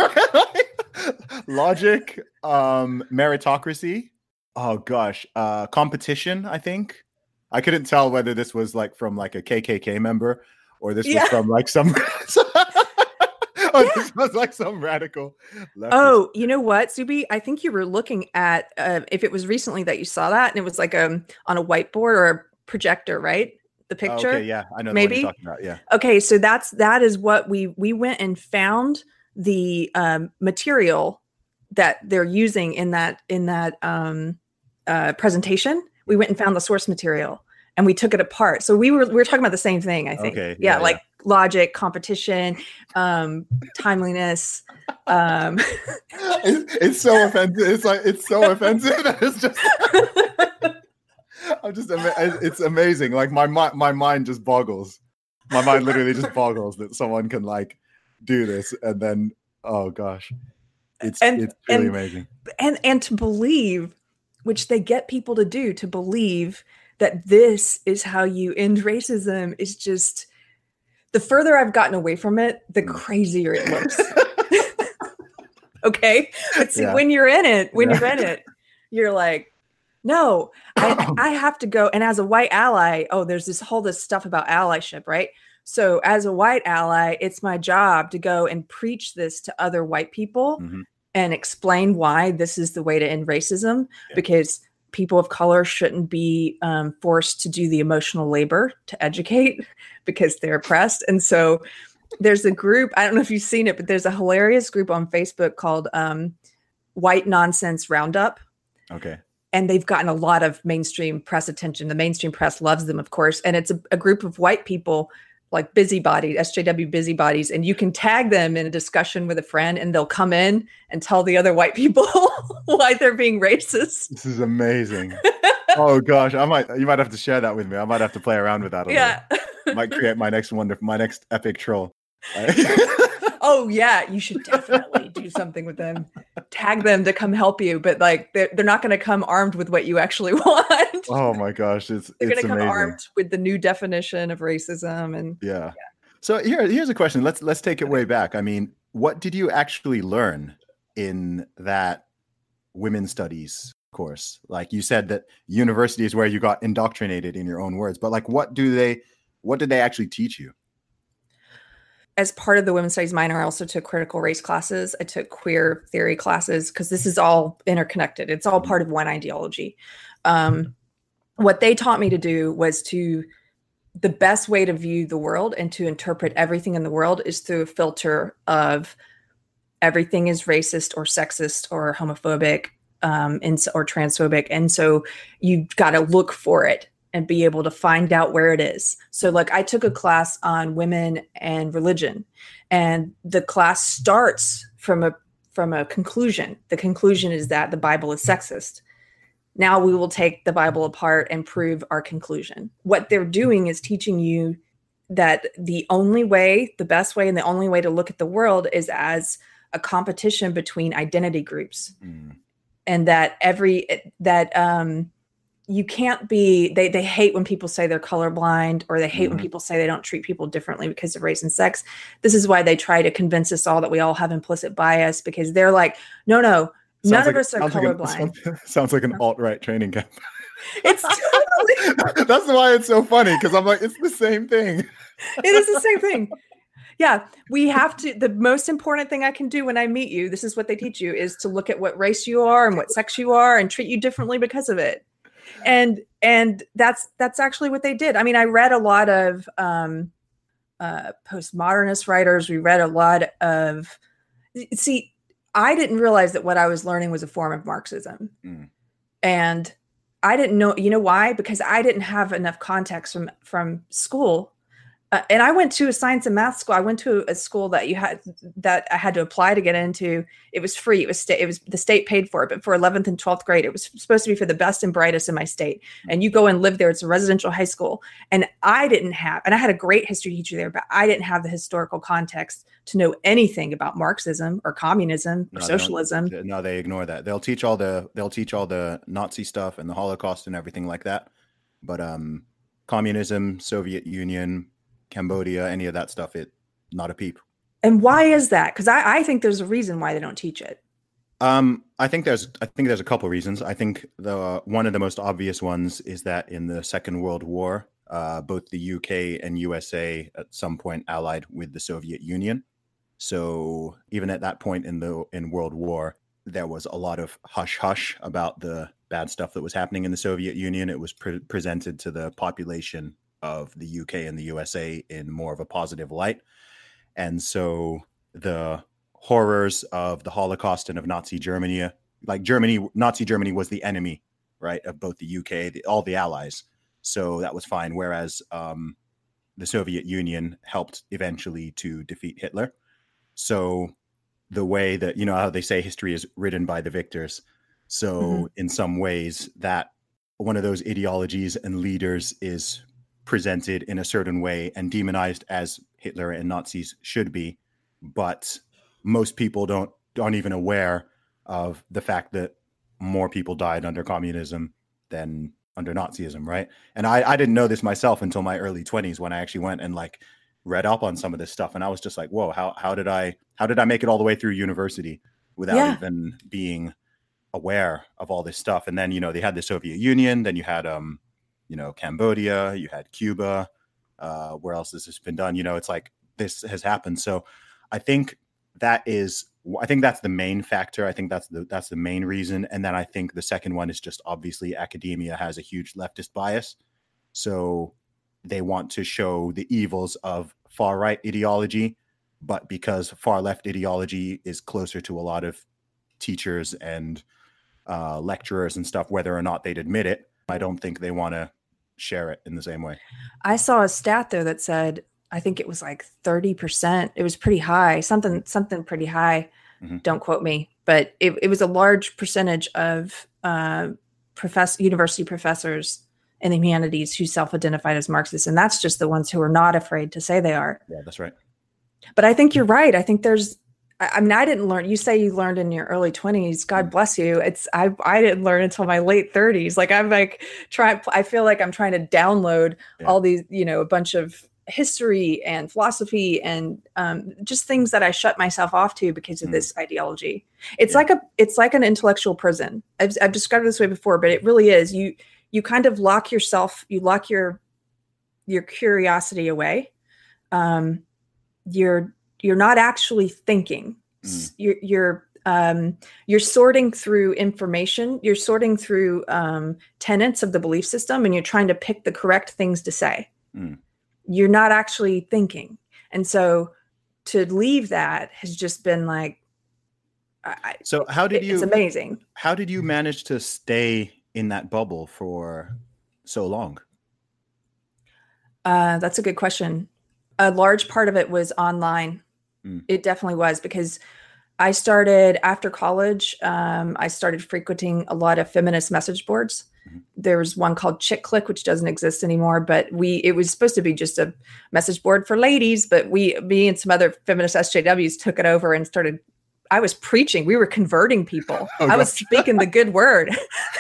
Speaker 3: logic, um, meritocracy. Oh gosh. Uh, competition, I think. I couldn't tell whether this was like from like a K K K member or this yeah. was from like some... Oh, yeah. This was like some radical leftist.
Speaker 5: Oh, you know what, Zuby? I think you were looking at uh, if it was recently that you saw that, and it was like um on a whiteboard or a projector, right? The picture.
Speaker 3: Oh, okay, yeah, I know.
Speaker 5: Maybe.
Speaker 3: The one you're talking about, yeah.
Speaker 5: Okay, so that's that is what we we went and found the um, material that they're using in that in that um, uh, presentation. We went and found the source material and we took it apart. So we were we were talking about the same thing, I think.
Speaker 3: Okay,
Speaker 5: yeah,
Speaker 3: yeah,
Speaker 5: like.
Speaker 3: Yeah.
Speaker 5: Logic, competition, um, timeliness. Um,
Speaker 3: it's, it's so offensive. It's like it's so offensive that it's just. I'm just. It's amazing. Like my my mind just boggles. My mind literally just boggles that someone can like do this and then oh gosh, it's
Speaker 5: and,
Speaker 3: it's really
Speaker 5: and,
Speaker 3: amazing.
Speaker 5: And and to believe, which they get people to do, to believe that this is how you end racism is just. The further I've gotten away from it, the crazier it looks. Okay? But see, yeah. when you're in it, when yeah. you're in it, you're like, no, I, I have to go. And as a white ally, oh, there's this whole this stuff about allyship, right? So as a white ally, it's my job to go and preach this to other white people mm-hmm. and explain why this is the way to end racism, yeah. because people of color shouldn't be um, forced to do the emotional labor to educate because they're oppressed. And so there's a group, I don't know if you've seen it, but there's a hilarious group on Facebook called um, White Nonsense Roundup.
Speaker 3: Okay.
Speaker 5: And they've gotten a lot of mainstream press attention. The mainstream press loves them, of course. And it's a, a group of white people like busybodies, S J W busybodies, and you can tag them in a discussion with a friend and they'll come in and tell the other white people why they're being racist.
Speaker 3: This is amazing. Oh gosh, I might you might have to share that with me. I might have to play around with that a
Speaker 5: yeah.
Speaker 3: little. Might create my next wonder my next epic troll.
Speaker 5: Oh yeah, you should definitely do something with them. Tag them to come help you, but like they're, they're not going to come armed with what you actually want.
Speaker 3: Oh my gosh, it's
Speaker 5: they're
Speaker 3: going
Speaker 5: to come
Speaker 3: amazing.
Speaker 5: armed with the new definition of racism and
Speaker 3: yeah.
Speaker 5: yeah.
Speaker 3: So here here's a question. Let's let's take it way back. I mean, what did you actually learn in that women's studies course? Like you said that university is where you got indoctrinated in your own words, but like what do they what did they actually teach you?
Speaker 5: As part of the women's studies minor, I also took critical race classes. I took queer theory classes because this is all interconnected. It's all part of one ideology. Um, what they taught me to do was to, the best way to view the world and to interpret everything in the world is through a filter of everything is racist or sexist or homophobic um, and, or transphobic. And so you've got to look for it and be able to find out where it is. So like I took a class on women and religion, and the class starts from a from a conclusion. The conclusion is that the Bible is sexist. Now we will take the Bible apart and prove our conclusion. What they're doing is teaching you that the only way, the best way, and the only way to look at the world is as a competition between identity groups. Mm. And that every, that um, you can't be, they, they hate when people say they're colorblind, or they hate mm-hmm. when people say they don't treat people differently because of race and sex. This is why they try to convince us all that we all have implicit bias, because they're like, no, no, sounds none like, of us are colorblind.
Speaker 3: Like an, sounds like an alt-right training camp.
Speaker 5: It's totally.
Speaker 3: That's why it's so funny, because I'm like, it's the same thing.
Speaker 5: It is the same thing. Yeah, we have to. The most important thing I can do when I meet you, this is what they teach you, is to look at what race you are and what sex you are and treat you differently because of it. And and that's that's actually what they did. I mean, I read a lot of um, uh, postmodernist writers. We read a lot of. See, I didn't realize that what I was learning was a form of Marxism, mm. and I didn't know. You know why? Because I didn't have enough context from from school. Uh, and I went to a science and math school. I went to a school that you had that I had to apply to get into. It was free. It was state. It was the state paid for it. But for eleventh and twelfth grade, it was supposed to be for the best and brightest in my state. And you go and live there. It's a residential high school. And I didn't have, and I had a great history teacher there, but I didn't have the historical context to know anything about Marxism or communism or no, socialism.
Speaker 3: They no, they ignore that. They'll teach all the they'll teach all the Nazi stuff and the Holocaust and everything like that. But um, communism, Soviet Union, Cambodia, any of that stuff, it not a peep.
Speaker 5: And why is that? Because I, I think there's a reason why they don't teach it.
Speaker 3: Um, I think there's I think there's a couple reasons. I think the uh, one of the most obvious ones is that in the Second World War, uh, both the U K and U S A at some point allied with the Soviet Union. So even at that point in the in World War, there was a lot of hush hush about the bad stuff that was happening in the Soviet Union. It was pre- presented to the population of the U K and the U S A in more of a positive light. And so the horrors of the Holocaust and of Nazi Germany, like Germany, Nazi Germany was the enemy, right, of both the U K, the, all the allies. So that was fine. Whereas um, the Soviet Union helped eventually to defeat Hitler. So the way that, you know, how they say history is written by the victors. So mm-hmm. in some ways that one of those ideologies and leaders is presented in a certain way and demonized as Hitler and Nazis should be, but most people don't aren't even aware of the fact that more people died under communism than under Nazism, right? And I, I didn't know this myself until my early twenties when I actually went and like read up on some of this stuff, and I was just like, whoa, how how did I how did I make it all the way through university without yeah. even being aware of all this stuff? And then, you know, they had the Soviet Union, then you had um you know, Cambodia, you had Cuba, uh, where else has this been done? You know, it's like this has happened. So I think that is, I think that's the main factor. I think that's the, that's the main reason. And then I think the second one is just obviously academia has a huge leftist bias. So they want to show the evils of far right ideology, but because far left ideology is closer to a lot of teachers and uh, lecturers and stuff, whether or not they'd admit it, I don't think they want to share it in the same way.
Speaker 5: I saw a stat though that said, I think it was like thirty percent. It was pretty high, something, something pretty high. Mm-hmm. Don't quote me, but it, it was a large percentage of uh, professor, university professors in the humanities who self-identified as Marxists. And that's just the ones who are not afraid to say they are.
Speaker 3: Yeah, that's right.
Speaker 5: But I think you're right. I think there's, I mean, I didn't learn, you say you learned in your early twenties, God bless you. It's, I, I didn't learn until my late thirties. Like I'm like trying, I feel like I'm trying to download yeah. all these, you know, a bunch of history and philosophy and um, just things that I shut myself off to because of mm. this ideology. It's yeah. like a, it's like an intellectual prison. I've, I've described it this way before, but it really is. You, you kind of lock yourself, you lock your, your curiosity away. Um, you're, you're not actually thinking. Mm. You're, you're, um, you're sorting through information. You're sorting through um, tenets of the belief system, and you're trying to pick the correct things to say. Mm. You're not actually thinking. And so to leave that has just been like, I,
Speaker 3: so how did
Speaker 5: it,
Speaker 3: you,
Speaker 5: it's amazing.
Speaker 3: How did you manage to stay in that bubble for so long?
Speaker 5: Uh, that's a good question. A large part of it was online. Mm. It definitely was, because I started after college. Um, I started frequenting a lot of feminist message boards. Mm-hmm. There was one called Chick Click, which doesn't exist anymore, but we, it was supposed to be just a message board for ladies, but we, me and some other feminist S J Ws took it over and started, I was preaching. We were converting people. Oh, I was speaking the good word.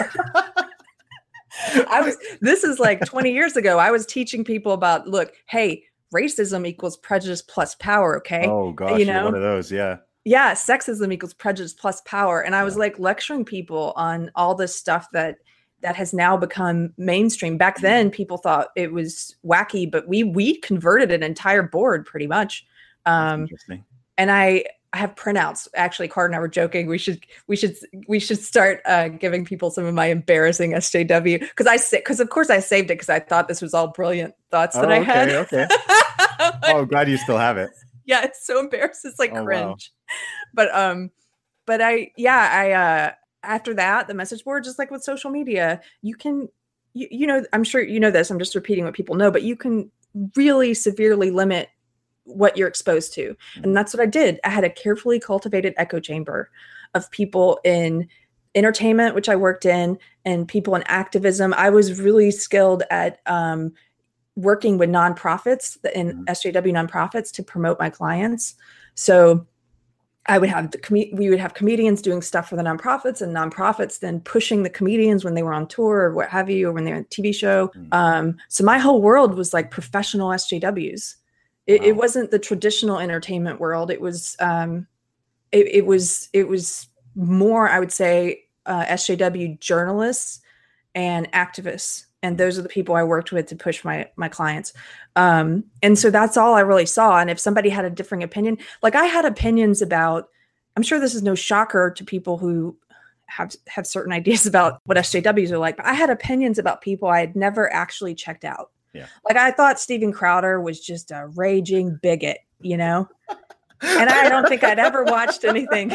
Speaker 5: I was, this is like twenty years ago. I was teaching people about, look, hey, racism equals prejudice plus power. Okay.
Speaker 3: Oh gosh. You know, one of those. Yeah.
Speaker 5: Yeah. Sexism equals prejudice plus power. And I was yeah. like lecturing people on all this stuff that, that has now become mainstream. Back then people thought it was wacky, but we, we converted an entire board pretty much. Um, interesting. And I, I have printouts. Actually, Carter and I were joking. We should, we should, we should start uh, giving people some of my embarrassing S J W because I, because of course I saved it because I thought this was all brilliant thoughts that oh, I
Speaker 3: okay,
Speaker 5: had.
Speaker 3: Okay. Oh, glad you still have it.
Speaker 5: Yeah, it's so embarrassing. It's like oh, cringe. Wow. But um, but I yeah I uh after that the message board, just like with social media, you can you, you know I'm sure you know this. I'm just repeating what people know, but you can really severely limit what you're exposed to. And that's what I did. I had a carefully cultivated echo chamber of people in entertainment, which I worked in, and people in activism. I was really skilled at um, working with nonprofits and mm-hmm. S J W nonprofits to promote my clients. So I would have the com- we would have comedians doing stuff for the nonprofits, and nonprofits then pushing the comedians when they were on tour or what have you, or when they were on a T V show. Mm-hmm. Um, so my whole world was like professional S J Ws. It, wow. it wasn't the traditional entertainment world. It was, um, it, it was, it was more, I would say, uh, S J W journalists and activists. And those are the people I worked with to push my, my clients. Um, and so that's all I really saw. And if somebody had a differing opinion, like I had opinions about, I'm sure this is no shocker to people who have, have certain ideas about what S J Ws are like, but I had opinions about people I had never actually checked out.
Speaker 3: Yeah.
Speaker 5: Like I thought Steven Crowder was just a raging bigot, you know, and I don't think I'd ever watched anything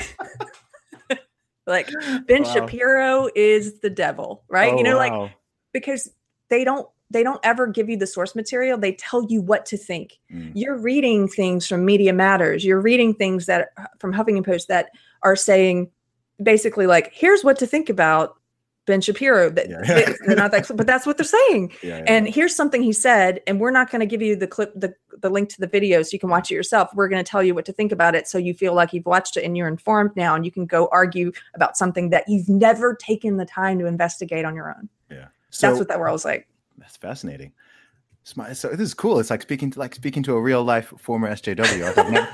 Speaker 5: like Ben wow. Shapiro is the devil, right?
Speaker 3: Oh,
Speaker 5: you know,
Speaker 3: wow.
Speaker 5: like, because they don't, they don't ever give you the source material. They tell you what to think. Mm. You're reading things from Media Matters. You're reading things that from Huffington Post that are saying basically like, here's what to think about Ben Shapiro, that yeah. they, they're not that, but that's what they're saying. Yeah, yeah. And here's something he said, and we're not going to give you the clip, the, the link to the video so you can watch it yourself. We're going to tell you what to think about it. So you feel like you've watched it and you're informed now, and you can go argue about something that you've never taken the time to investigate on your own.
Speaker 3: Yeah. So
Speaker 5: that's what that world was like.
Speaker 3: That's fascinating. So this is cool. It's like speaking to like speaking to a real life former S J W. I've never,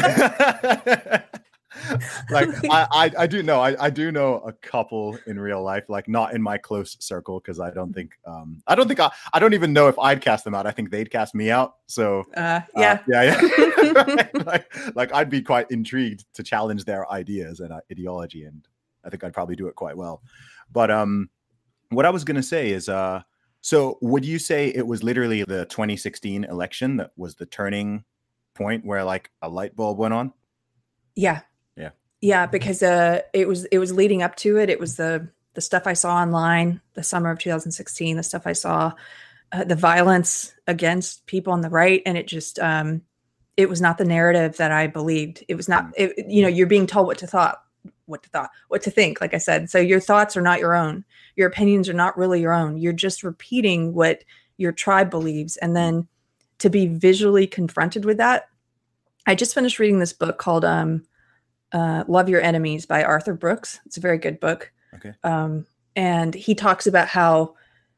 Speaker 3: I've, like I, I I do know I, I do know a couple in real life, like not in my close circle, because I don't think um I don't think I I don't even know if I'd cast them out. I think they'd cast me out. So
Speaker 5: uh, yeah
Speaker 3: uh, yeah yeah right? like like I'd be quite intrigued to challenge their ideas and uh, ideology, and I think I'd probably do it quite well. But um what I was gonna say is uh so would you say it was literally the twenty sixteen election that was the turning point where like a light bulb went on?
Speaker 5: Yeah.
Speaker 3: Yeah.
Speaker 5: Yeah, because uh, it was it was leading up to it. It was the the stuff I saw online, the summer of two thousand sixteen, the stuff I saw, uh, the violence against people on the right, and it just um, it was not the narrative that I believed. It was not. It, you know, you're being told what to thought, what to thought, what to think. Like I said, so your thoughts are not your own. Your opinions are not really your own. You're just repeating what your tribe believes, and then to be visually confronted with that. I just finished reading this book called um. Uh, Love Your Enemies by Arthur Brooks. It's a very good book.
Speaker 3: Okay.
Speaker 5: Um, and he talks about how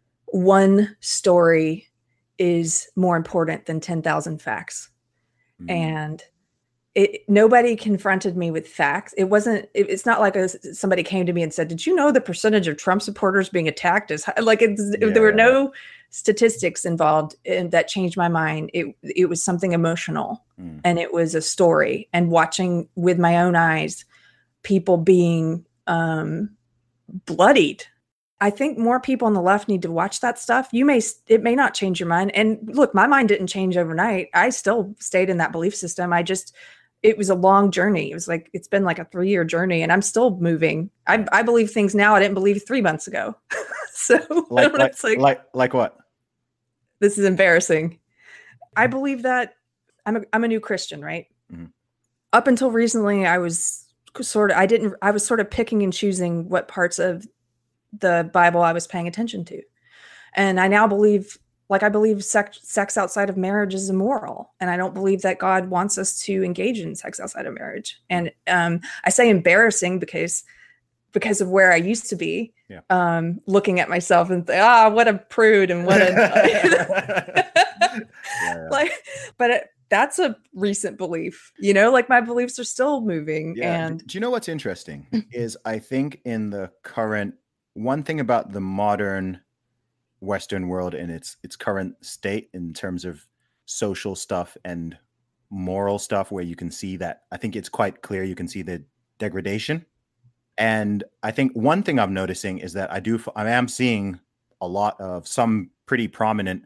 Speaker 5: one story is more important than ten thousand facts. Mm. And it, nobody confronted me with facts. It wasn't, it, it's not like a, somebody came to me and said, did you know the percentage of Trump supporters being attacked is high? Like it's, yeah, there were yeah. no statistics involved in, that changed my mind. It it was something emotional, mm. and it was a story, and watching with my own eyes people being um, bloodied. I think more people on the left need to watch that stuff. You may, it may not change your mind. And look, my mind didn't change overnight. I still stayed in that belief system. I just, it was a long journey. It was like, it's been like a three year journey, and I'm still moving. I, I believe things now I didn't believe three months ago. So
Speaker 3: like, like, it's like, like, like what?
Speaker 5: This is embarrassing. I believe that I'm a, I'm a new Christian, right? Mm-hmm. Up until recently, I was sort of, I didn't, I was sort of picking and choosing what parts of the Bible I was paying attention to. And I now believe, like, I believe sex, sex outside of marriage is immoral. And I don't believe that God wants us to engage in sex outside of marriage. And um, I say embarrassing because, because of where I used to be,
Speaker 3: yeah.
Speaker 5: um, looking at myself and think, ah, what a prude and what a,
Speaker 3: yeah, yeah.
Speaker 5: like, but it, that's a recent belief, you know, like my beliefs are still moving.
Speaker 3: Yeah.
Speaker 5: And
Speaker 3: do you know what's interesting is I think in the current, one thing about the modern Western world in its its current state in terms of social stuff and moral stuff, where you can see that, I think it's quite clear, you can see the degradation. And I think one thing I'm noticing is that I do, I am seeing a lot of some pretty prominent,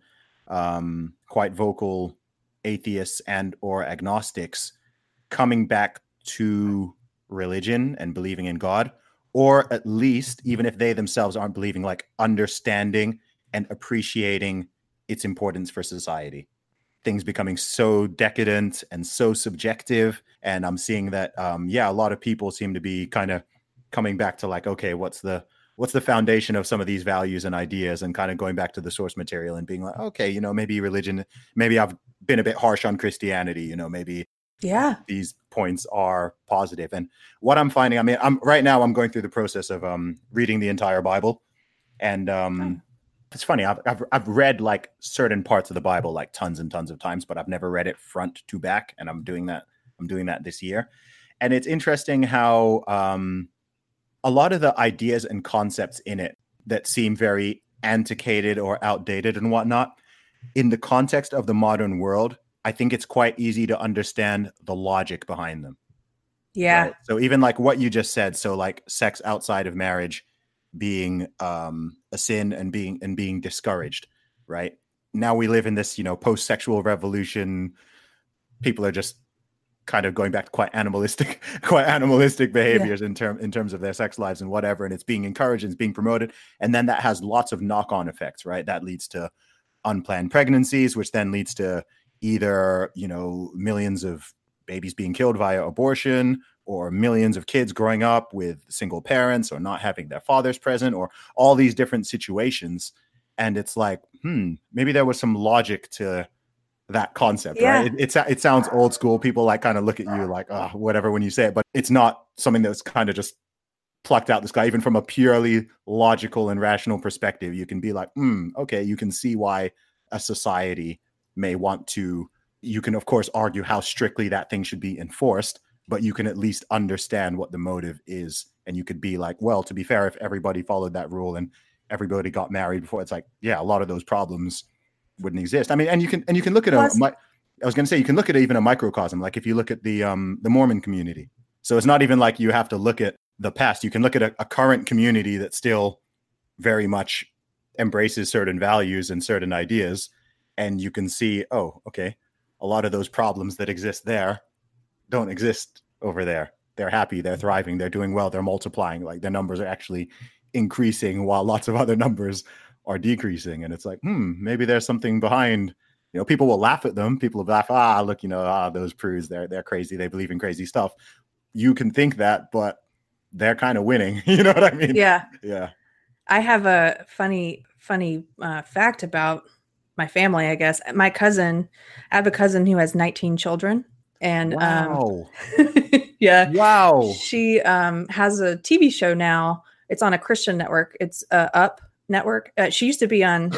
Speaker 3: um, quite vocal atheists and or agnostics coming back to religion and believing in God, or at least, even if they themselves aren't believing, like understanding and appreciating its importance for society. Things becoming so decadent and so subjective. And I'm seeing that, um, yeah, a lot of people seem to be kind of coming back to like, okay, what's the what's the foundation of some of these values and ideas, and kind of going back to the source material and being like, okay, you know, maybe religion, maybe I've been a bit harsh on Christianity, you know, maybe
Speaker 5: yeah,
Speaker 3: these points are positive. And what I'm finding, I mean, I'm right now I'm going through the process of um, reading the entire Bible. And um, oh. it's funny, I've, I've I've read like certain parts of the Bible like tons and tons of times, but I've never read it front to back. And I'm doing that. I'm doing that this year. And it's interesting how um, a lot of the ideas and concepts in it that seem very antiquated or outdated and whatnot, in the context of the modern world, I think it's quite easy to understand the logic behind them.
Speaker 5: Yeah.
Speaker 3: Right? So even like what you just said, so like sex outside of marriage being um, a sin and being and being discouraged, right? Now we live in this, you know, post-sexual revolution. People are just kind of going back to quite animalistic, quite animalistic behaviors yeah. in term in terms of their sex lives and whatever, and it's being encouraged and it's being promoted, and then that has lots of knock-on effects, right? That leads to unplanned pregnancies, which then leads to either, you know, millions of babies being killed via abortion, or millions of kids growing up with single parents or not having their fathers present, or all these different situations. And it's like, hmm, maybe there was some logic to that concept, yeah. right? It, it's, it sounds old school. People like kind of look at you like, oh, whatever, when you say it, but it's not something that's kind of just plucked out the sky. Even from a purely logical and rational perspective, you can be like, hmm, okay, you can see why a society may want to, you can of course argue how strictly that thing should be enforced, but you can at least understand what the motive is. And you could be like, well, to be fair, if everybody followed that rule and everybody got married before, it's like, yeah, a lot of those problems wouldn't exist. I mean, and you can, and you can look at a, my, I was going to say, you can look at even a microcosm. Like if you look at the, um, the Mormon community. So it's not even like you have to look at the past. You can look at a, a current community that still very much embraces certain values and certain ideas. And you can see, oh, okay, a lot of those problems that exist there don't exist over there. They're happy, they're thriving, they're doing well, they're multiplying. Like their numbers are actually increasing while lots of other numbers are decreasing. And it's like, hmm, maybe there's something behind, you know, people will laugh at them. People will laugh, ah, look, you know, ah, those prudes, they're, they're crazy. They believe in crazy stuff. You can think that, but they're kind of winning. You know what I mean?
Speaker 5: Yeah.
Speaker 3: Yeah.
Speaker 5: I have a funny, funny uh, fact about my family, I guess. My cousin, I have a cousin who has nineteen children. And
Speaker 3: wow.
Speaker 5: um, yeah.
Speaker 3: Wow.
Speaker 5: She um, has a T V show now. It's on a Christian network. It's uh, Up Network. Uh, she used to be on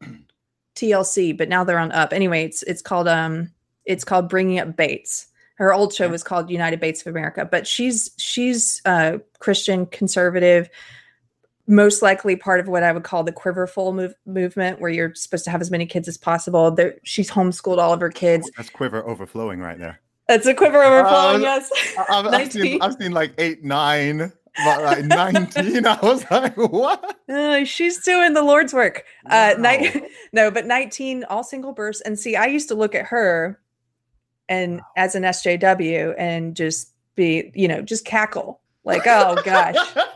Speaker 5: T L C, but now they're on Up. Anyway, it's it's called um it's called Bringing Up Bates. Her old show was called United Bates of America, but she's she's uh, Christian conservative, most likely part of what I would call the Quiverful move, movement, where you're supposed to have as many kids as possible. They're, she's homeschooled all of her kids.
Speaker 3: That's quiver overflowing right there.
Speaker 5: That's a quiver overflowing,
Speaker 3: uh,
Speaker 5: yes.
Speaker 3: I've, I've, seen, I've seen like eight, nine, but like nineteen. I was like, what?
Speaker 5: Uh, she's doing the Lord's work.
Speaker 3: Wow.
Speaker 5: Uh, ni- no, but nineteen, all single births. And see, I used to look at her and wow. as an S J W and just be, you know, just cackle like, oh gosh.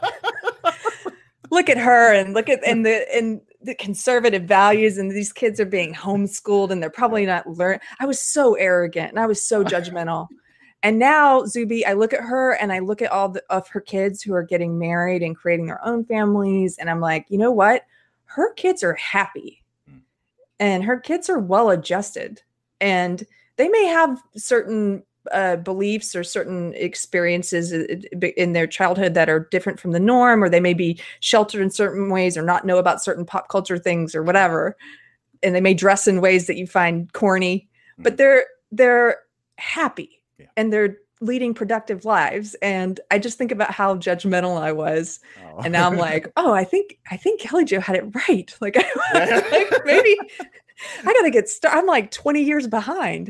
Speaker 5: Look at her and look at and the and the conservative values, and these kids are being homeschooled and they're probably not learn. I was so arrogant and I was so judgmental. And now Zuby, I look at her and I look at all the, of her kids who are getting married and creating their own families. And I'm like, you know what? Her kids are happy and her kids are well adjusted, and they may have certain uh, beliefs or certain experiences in their childhood that are different from the norm, or they may be sheltered in certain ways or not know about certain pop culture things or whatever. And they may dress in ways that you find corny, but they're, they're happy yeah. and they're leading productive lives. And I just think about how judgmental I was. Oh. And now I'm like, oh, I think, I think Kelly Jo had it right. Like, I, like maybe I got to get started. I'm like twenty years behind.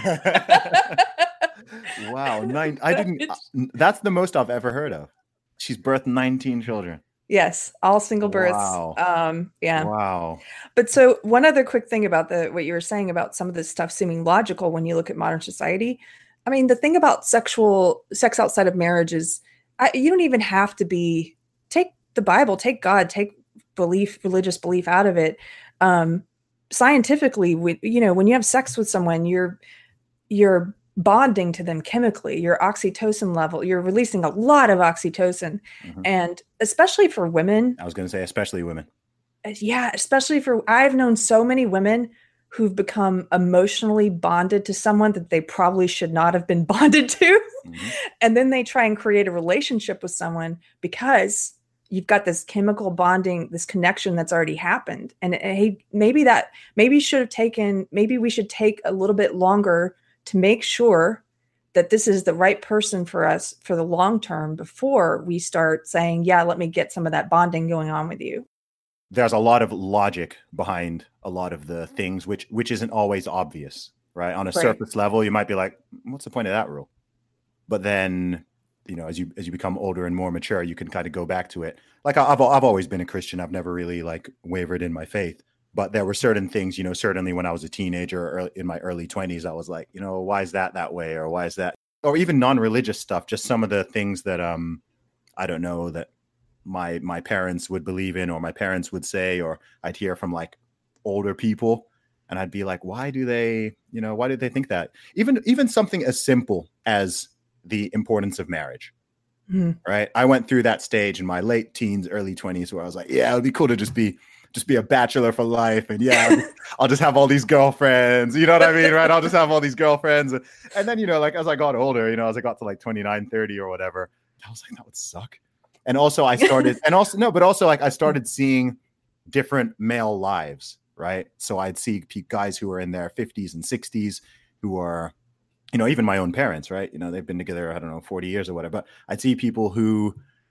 Speaker 3: Wow. Nine. I didn't, that's the most I've ever heard of. She's birthed nineteen children.
Speaker 5: Yes. All single births.
Speaker 3: Wow.
Speaker 5: Um, yeah.
Speaker 3: Wow.
Speaker 5: But so one other quick thing about the, what you were saying about some of this stuff seeming logical when you look at modern society. I mean, the thing about sexual sex outside of marriage is I, you don't even have to be, take the Bible, take God, take belief, religious belief out of it. Um, scientifically, we, you know, when you have sex with someone, you're, you're bonding to them chemically, your oxytocin level, you're releasing a lot of oxytocin. Mm-hmm. And especially for women.
Speaker 3: I was going to say, especially women.
Speaker 5: Yeah. Especially for, I've known so many women who've become emotionally bonded to someone that they probably should not have been bonded to. Mm-hmm. And then they try and create a relationship with someone because you've got this chemical bonding, this connection that's already happened. And hey, maybe that, maybe you should have taken, maybe we should take a little bit longer to make sure that this is the right person for us for the long term before we start saying, yeah, let me get some of that bonding going on with you.
Speaker 3: There's a lot of logic behind a lot of the things, which which isn't always obvious, right? On a right. surface level, you might be like, what's the point of that rule? But then, you know, as you as you become older and more mature, you can kind of go back to it. Like I've I've always been a Christian. I've never really like wavered in my faith. But there were certain things, you know, certainly when I was a teenager or in my early twenties, I was like, you know, why is that that way? Or why is that? Or even non-religious stuff, just some of the things that, um, I don't know, that my my parents would believe in or my parents would say, or I'd hear from like older people. And I'd be like, why do they, you know, why did they think that? Even even something as simple as the importance of marriage. Mm-hmm. Right. I went through that stage in my late teens, early twenties where I was like, yeah, it'd be cool to just be just be a bachelor for life. And yeah, I'll just, I'll just have all these girlfriends, you know what I mean? Right. I'll just have all these girlfriends. And, and then, you know, like as I got older, you know, as I got to like twenty-nine, thirty or whatever, I was like, that would suck. And also I started, and also, no, but also like I started seeing different male lives. Right. So I'd see guys who are in their fifties and sixties who are, you know, even my own parents, right? You know, they've been together, I don't know, forty years or whatever. But I'd see people who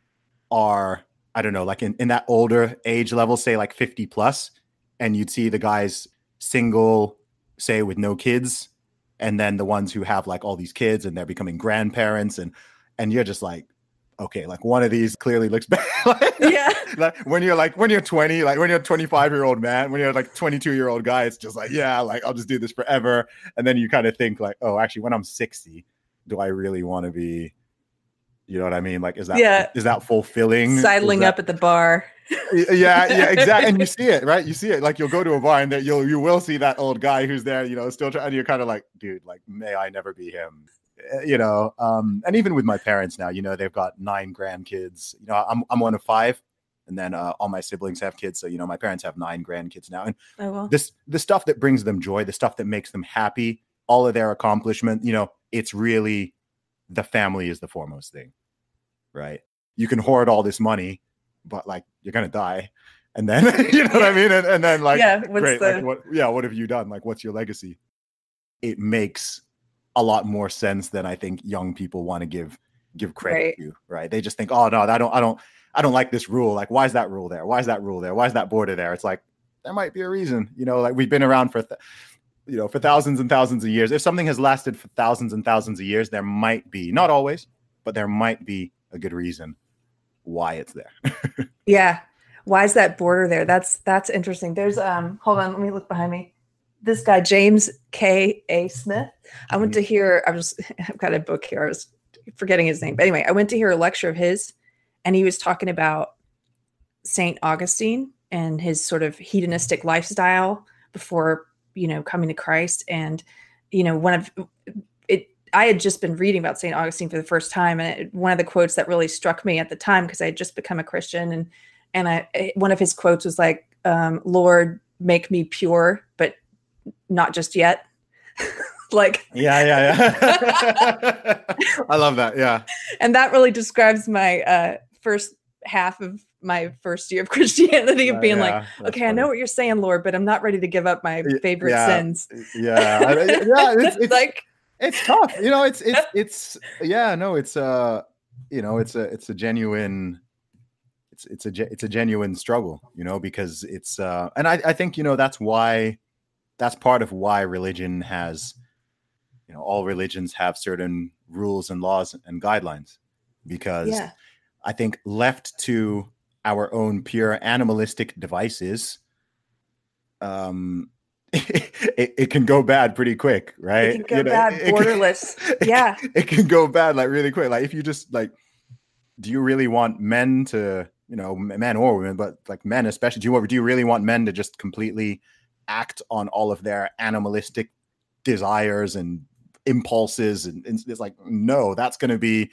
Speaker 3: are, I don't know, like in, in that older age level, say like fifty plus, and you'd see the guys single, say with no kids, and then the ones who have like all these kids and they're becoming grandparents, and and you're just like, okay, like one of these clearly looks bad. Yeah. Like when you're like, when you're twenty, like when you're a twenty-five year old man, when you're like twenty-two year old guy, it's just like, yeah, like I'll just do this forever. And then you kind of think like, oh, actually when I'm sixty, do I really want to be, you know what I mean? Like, is that, yeah. is that fulfilling?
Speaker 5: Sidling
Speaker 3: that,
Speaker 5: up at the bar.
Speaker 3: yeah, yeah, exactly. And you see it, right? You see it. Like you'll go to a bar and there, you'll, you will see that old guy who's there, you know, still trying, and you're kind of like, dude, like, may I never be him. You know, um, and even with my parents now, you know, they've got nine grandkids. You know, I'm I'm one of five, and then uh, all my siblings have kids. So you know, my parents have nine grandkids now, and oh, well. this the stuff that brings them joy, the stuff that makes them happy, all of their accomplishment. You know, it's really the family is the foremost thing, right? You can hoard all this money, but like you're gonna die, and then you know what I mean, and, and then like,
Speaker 5: yeah, what's
Speaker 3: great,
Speaker 5: the...
Speaker 3: like, what, yeah, what have you done? Like, what's your legacy? It makes a lot more sense than I think young people want to give give credit right. to, right? They just think, oh no, I don't, I don't, I don't like this rule. Like, why is that rule there? Why is that rule there? Why is that border there? It's like there might be a reason, you know. Like we've been around for, th- you know, for thousands and thousands of years. If something has lasted for thousands and thousands of years, there might be, not always, but there might be a good reason why it's there.
Speaker 5: Yeah, why is that border there? That's that's interesting. There's um, hold on, let me look behind me. This guy, James K. A. Smith. I went to hear, I was, I've got a book here. I was forgetting his name. But anyway, I went to hear a lecture of his, and he was talking about Saint Augustine and his sort of hedonistic lifestyle before, you know, coming to Christ. And, you know, one of it, I had just been reading about Saint Augustine for the first time, and it, one of the quotes that really struck me at the time, because I had just become a Christian, and and I one of his quotes was like, um, "Lord, make me pure, but not just yet." Like,
Speaker 3: yeah, yeah, yeah. I love that. Yeah,
Speaker 5: and that really describes my uh, first half of my first year of Christianity, of being uh, yeah, like, okay, funny. I know what you're saying, Lord, but I'm not ready to give up my favorite
Speaker 3: yeah,
Speaker 5: sins.
Speaker 3: Yeah, I, yeah, it's, it's
Speaker 5: like.
Speaker 3: It's tough, you know. It's it's it's yeah. No, it's uh, you know, it's a it's a genuine, it's it's a it's a genuine struggle, you know, because it's uh, and I I think you know that's why, that's part of why religion has, you know, all religions have certain rules and laws and guidelines, because yeah. I think left to our own pure animalistic devices, um. It, it can go bad pretty quick, right?
Speaker 5: It can go
Speaker 3: you know,
Speaker 5: bad,
Speaker 3: it,
Speaker 5: borderless.
Speaker 3: It,
Speaker 5: yeah.
Speaker 3: It, it can go bad like really quick. Like if you just like, do you really want men to, you know, men or women, but like men especially, do you, do you really want men to just completely act on all of their animalistic desires and impulses? And, and it's like, no, that's going to be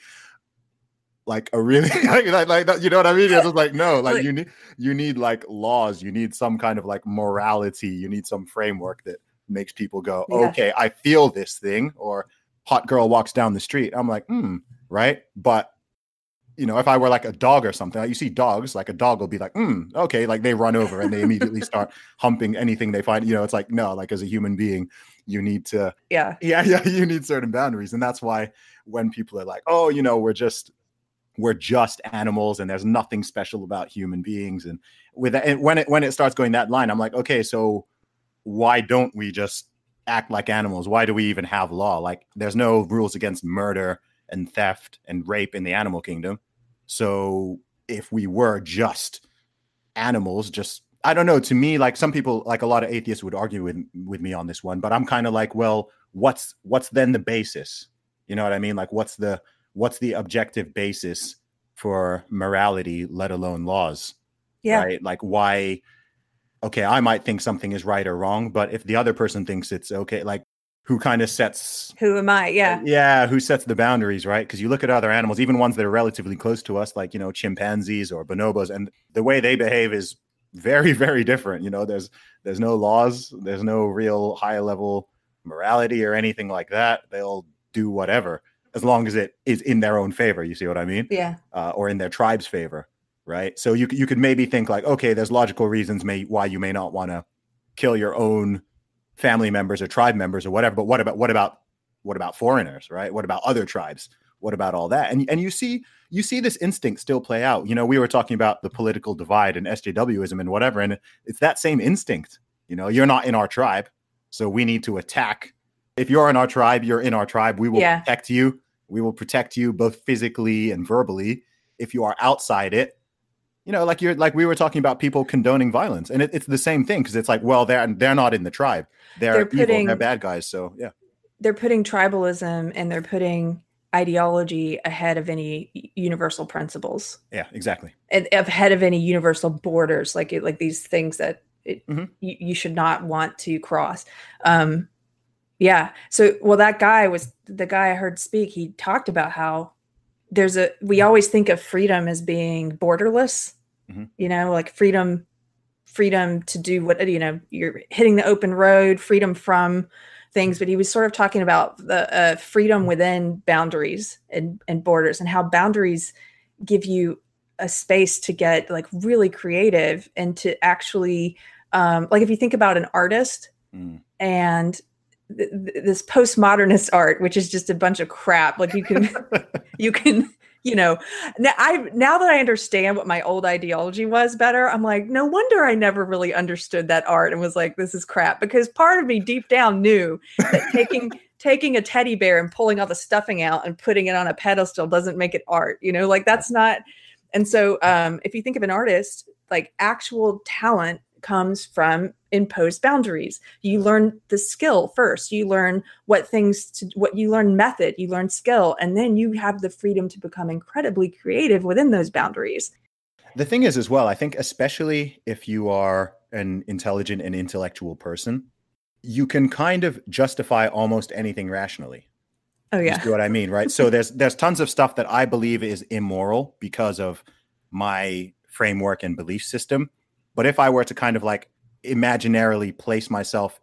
Speaker 3: like a really like, like, like that, you know what I mean? It's just like, no, like you need you need like laws, you need some kind of like morality, you need some framework that makes people go, yeah. okay, I feel this thing, or hot girl walks down the street, I'm like, hmm, right? But you know, if I were like a dog or something, like you see dogs, like a dog will be like, hmm, okay, like they run over and they immediately start humping anything they find. You know, it's like, no, like as a human being, you need to,
Speaker 5: yeah,
Speaker 3: yeah, yeah, you need certain boundaries, and that's why when people are like, oh, you know, we're just we're just animals and there's nothing special about human beings. And with that, and when it, when it starts going that line, I'm like, okay, so why don't we just act like animals? Why do we even have law? Like there's no rules against murder and theft and rape in the animal kingdom. So if we were just animals, just, I don't know, to me, like some people, like a lot of atheists would argue with, with me on this one, but I'm kind of like, well, what's, what's then the basis? You know what I mean? Like what's the, what's the objective basis for morality, let alone laws?
Speaker 5: Yeah.
Speaker 3: Right? Like why, okay, I might think something is right or wrong, but if the other person thinks it's okay, like who kind of sets,
Speaker 5: who am I? Yeah.
Speaker 3: Yeah. Who sets the boundaries, right? Because you look at other animals, even ones that are relatively close to us, like, you know, chimpanzees or bonobos, and the way they behave is very, very different. You know, there's, there's no laws, there's no real high level morality or anything like that. They'll do whatever, as long as it is in their own favor. You see what I mean?
Speaker 5: Yeah.
Speaker 3: Uh, or in their tribe's favor, right? So you you could maybe think like, okay, there's logical reasons may why you may not want to kill your own family members or tribe members or whatever. But what about what about what about foreigners, right? What about other tribes? What about all that? And and you see you see this instinct still play out. You know, we were talking about the political divide and S J W ism and whatever, and it's that same instinct. You know, you're not in our tribe, so we need to attack. If you're in our tribe, you're in our tribe. We will yeah. protect you. We will protect you both physically and verbally. If you are outside it, you know, like you're like we were talking about people condoning violence, and it, it's the same thing, because it's like, well, they're they're not in the tribe. They're, they're putting, evil. They're bad guys. So yeah,
Speaker 5: they're putting tribalism and they're putting ideology ahead of any universal principles.
Speaker 3: Yeah, exactly.
Speaker 5: And ahead of any universal borders, like like these things that it, mm-hmm. you, you should not want to cross. Um, Yeah. So, well, that guy was the guy I heard speak. He talked about how there's a, we always think of freedom as being borderless, mm-hmm. you know, like freedom, freedom to do what, you know, you're hitting the open road, freedom from things. But he was sort of talking about the uh, freedom within boundaries and, and borders, and how boundaries give you a space to get like really creative and to actually, um, like if you think about an artist mm. and th- th- this postmodernist art, which is just a bunch of crap. Like you can, you can, you know, now I, now that I understand what my old ideology was better, I'm like, no wonder I never really understood that art and was like, this is crap, because part of me deep down knew that taking, taking a teddy bear and pulling all the stuffing out and putting it on a pedestal doesn't make it art, you know, like that's not. And so um, if you think of an artist, like actual talent comes from imposed boundaries. You learn the skill first. You learn what things to, what you learn method, you learn skill, and then you have the freedom to become incredibly creative within those boundaries.
Speaker 3: The thing is as well, I think especially if you are an intelligent and intellectual person, you can kind of justify almost anything rationally.
Speaker 5: Oh
Speaker 3: You
Speaker 5: yeah.
Speaker 3: see what I mean, right? So there's there's tons of stuff that I believe is immoral because of my framework and belief system. But if I were to kind of like imaginarily place myself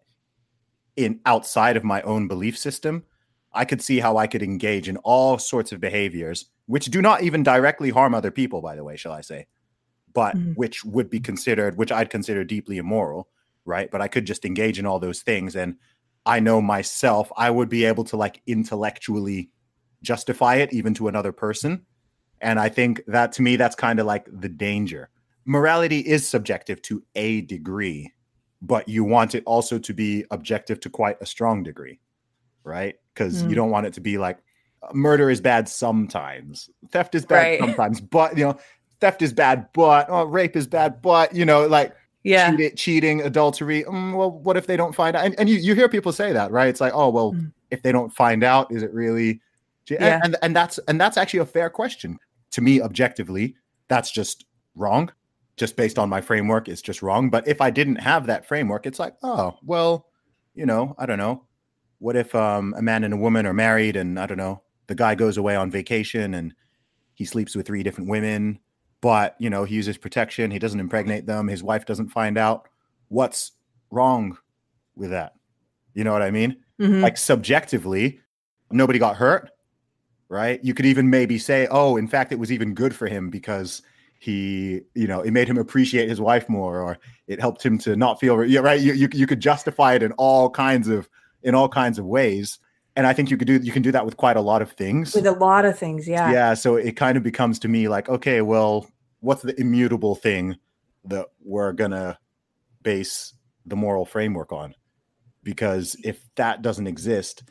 Speaker 3: in outside of my own belief system, I could see how I could engage in all sorts of behaviors, which do not even directly harm other people, by the way, shall I say, but
Speaker 5: Mhm.
Speaker 3: which would be considered, which I'd consider deeply immoral, right? But I could just engage in all those things. And I know myself, I would be able to like intellectually justify it even to another person. And I think that to me, that's kind of like the danger. Morality is subjective to a degree, but you want it also to be objective to quite a strong degree, right? Because
Speaker 5: Mm.
Speaker 3: you don't want it to be like murder is bad sometimes, theft is bad
Speaker 5: Right.
Speaker 3: sometimes, but you know, theft is bad, but oh, rape is bad, but you know, like
Speaker 5: Yeah.
Speaker 3: cheat, cheating, adultery. Mm, well, what if they don't find out? And, and you, you hear people say that, right? It's like, oh, well,
Speaker 5: Mm.
Speaker 3: if they don't find out, is it really? And,
Speaker 5: Yeah.
Speaker 3: and and that's and that's actually a fair question to me. Objectively, that's just wrong. Just based on my framework, it's just wrong. But if I didn't have that framework, it's like, oh, well, you know, I don't know. What if um, a man and a woman are married, and I don't know, the guy goes away on vacation and he sleeps with three different women, but you know, he uses protection, he doesn't impregnate them, his wife doesn't find out. What's wrong with that? You know what I mean?
Speaker 5: Mhm.
Speaker 3: Like subjectively, nobody got hurt, right? You could even maybe say, oh, in fact, it was even good for him because he, you know, it made him appreciate his wife more, or it helped him to not feel, yeah, right. You, you, you could justify it in all kinds of, in all kinds of ways. And I think you could do, you can do that with quite a lot of things.
Speaker 5: With a lot of things. Yeah.
Speaker 3: Yeah. So it kind of becomes to me like, okay, well, what's the immutable thing that we're going to base the moral framework on? Because if that doesn't exist,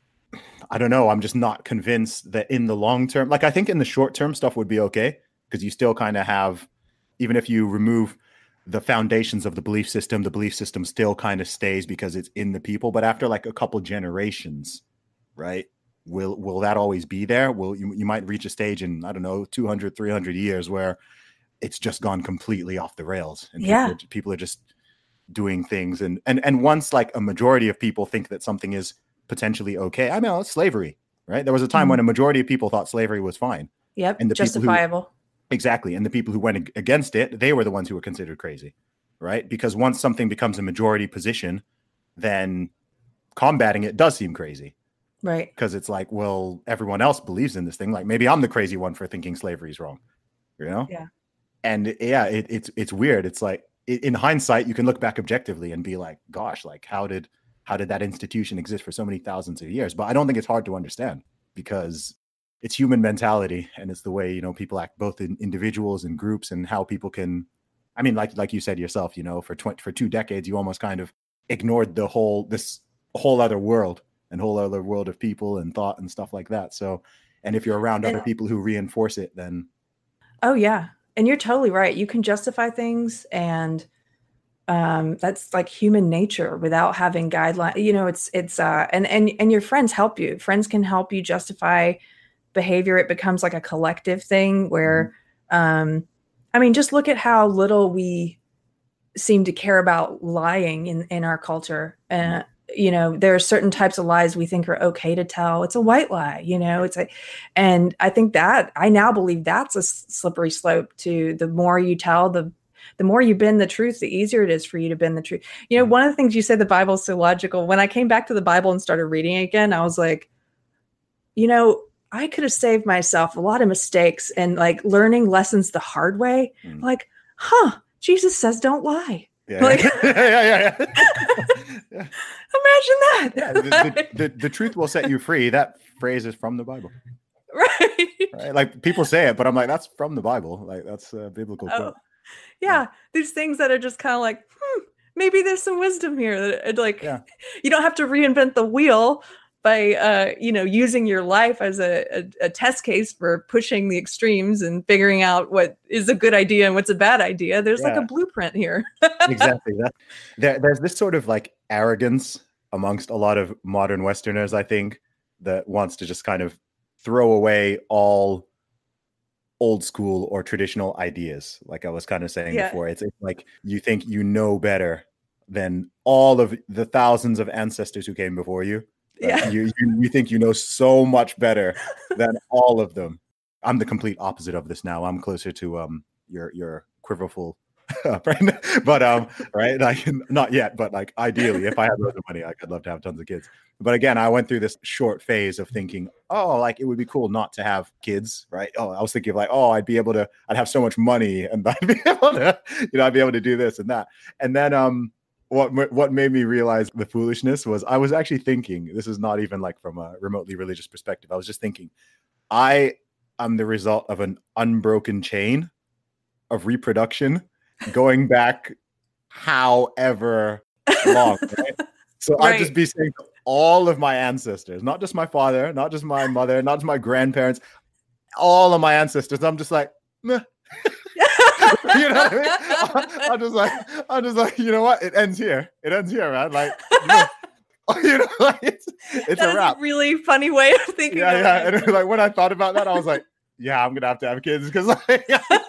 Speaker 3: I don't know. I'm just not convinced that in the long term, like I think in the short term stuff would be okay, because you still kind of have, even if you remove the foundations of the belief system, the belief system still kind of stays because it's in the people. But after like a couple generations, right, will will that always be there? Will you, you might reach a stage in, I don't know, two hundred, three hundred years where it's just gone completely off the rails, and
Speaker 5: Yeah.
Speaker 3: people, are, people are just doing things. And, and, and once like a majority of people think that something is potentially okay, I mean, it's slavery, right? There was a time
Speaker 5: Mhm.
Speaker 3: when a majority of people thought slavery was fine.
Speaker 5: Yep.
Speaker 3: And the people who-
Speaker 5: Justifiable.
Speaker 3: Exactly. And the people who went ag- against it, they were the ones who were considered crazy, right? Because once something becomes a majority position, then combating it does seem crazy,
Speaker 5: Right.
Speaker 3: because it's like, well, everyone else believes in this thing. Like maybe I'm the crazy one for thinking slavery is wrong, you know?
Speaker 5: Yeah.
Speaker 3: And yeah, it, it's it's weird. It's like i- in hindsight, you can look back objectively and be like, gosh, like how did how did that institution exist for so many thousands of years? But I don't think it's hard to understand, because it's human mentality, and it's the way, you know, people act, both in individuals and groups, and how people can, I mean, like, like you said yourself, you know, for twenty, for two decades, you almost kind of ignored the whole, this whole other world and whole other world of people and thought and stuff like that. So, and if you're around
Speaker 5: And-
Speaker 3: other people who reinforce it, then
Speaker 5: Oh yeah. And you're totally right. You can justify things, and um that's like human nature without having guidelines. You know, it's it's uh and and and your friends help you. Friends can help you justify behavior. It becomes like a collective thing where um I mean, just look at how little we seem to care about lying in in our culture. Uh, you know, there are certain types of lies we think are okay to tell. It's a white lie, you know, it's a, and I think that I now believe that's a s- slippery slope to the more you tell, the, the more you bend the truth, the easier it is for you to bend the truth. You know, one of the things you said, the Bible's so logical. When I came back to the Bible and started reading it again, I was like, you know, I could have saved myself a lot of mistakes and like learning lessons the hard way.
Speaker 3: Mm.
Speaker 5: Like, huh, Jesus says don't lie.
Speaker 3: yeah,
Speaker 5: Like-
Speaker 3: yeah, yeah, yeah. Yeah.
Speaker 5: Imagine that.
Speaker 3: Yeah, the, the, the, the truth will set you free. That phrase is from the Bible,
Speaker 5: Right.
Speaker 3: right? Like people say it, but I'm like, that's from the Bible. Like that's a biblical
Speaker 5: Oh,
Speaker 3: quote.
Speaker 5: yeah. There's things that are just kind of like, hmm, maybe there's some wisdom here. That it, like,
Speaker 3: Yeah.
Speaker 5: you don't have to reinvent the wheel by, uh, you know, using your life as a, a, a test case for pushing the extremes and figuring out what is a good idea and what's a bad idea. There's like
Speaker 3: Yeah.
Speaker 5: a blueprint here.
Speaker 3: Exactly. That, there, there's this sort of like arrogance amongst a lot of modern Westerners, I think, that wants to just kind of throw away all old school or traditional ideas. Like I was kind of saying
Speaker 5: Yeah.
Speaker 3: before, it's, it's like you think you know better than all of the thousands of ancestors who came before you.
Speaker 5: Yeah.
Speaker 3: You, you you think you know so much better than all of them. I'm the complete opposite of this now. I'm closer to um your your quiverful friend, but um right, like not yet, but like ideally, if I had loads of money, I could love to have tons of kids. But again, I went through this short phase of thinking, oh, like it would be cool not to have kids, right? Oh, I was thinking of like, oh, I'd be able to, I'd have so much money, and I'd be able to, you know, I'd be able to do this and that. And then um, what what made me realize the foolishness was I was actually thinking, this is not even like from a remotely religious perspective. I was just thinking, I am the result of an unbroken chain of reproduction going back however long, right? So right. I'd just be saying to all of my ancestors, not just my father, not just my mother, not just my grandparents, all of my ancestors. I'm just like, meh. You know what I mean? I'm just like, I'm just like, you know what? It ends here. It ends here, man. Like, meh. You know, like it's, it's
Speaker 5: that
Speaker 3: a wrap.
Speaker 5: Is a really funny way of thinking.
Speaker 3: Yeah,
Speaker 5: of
Speaker 3: yeah.
Speaker 5: it.
Speaker 3: And like when I thought about that, I was like, yeah, I'm gonna have to have kids because like,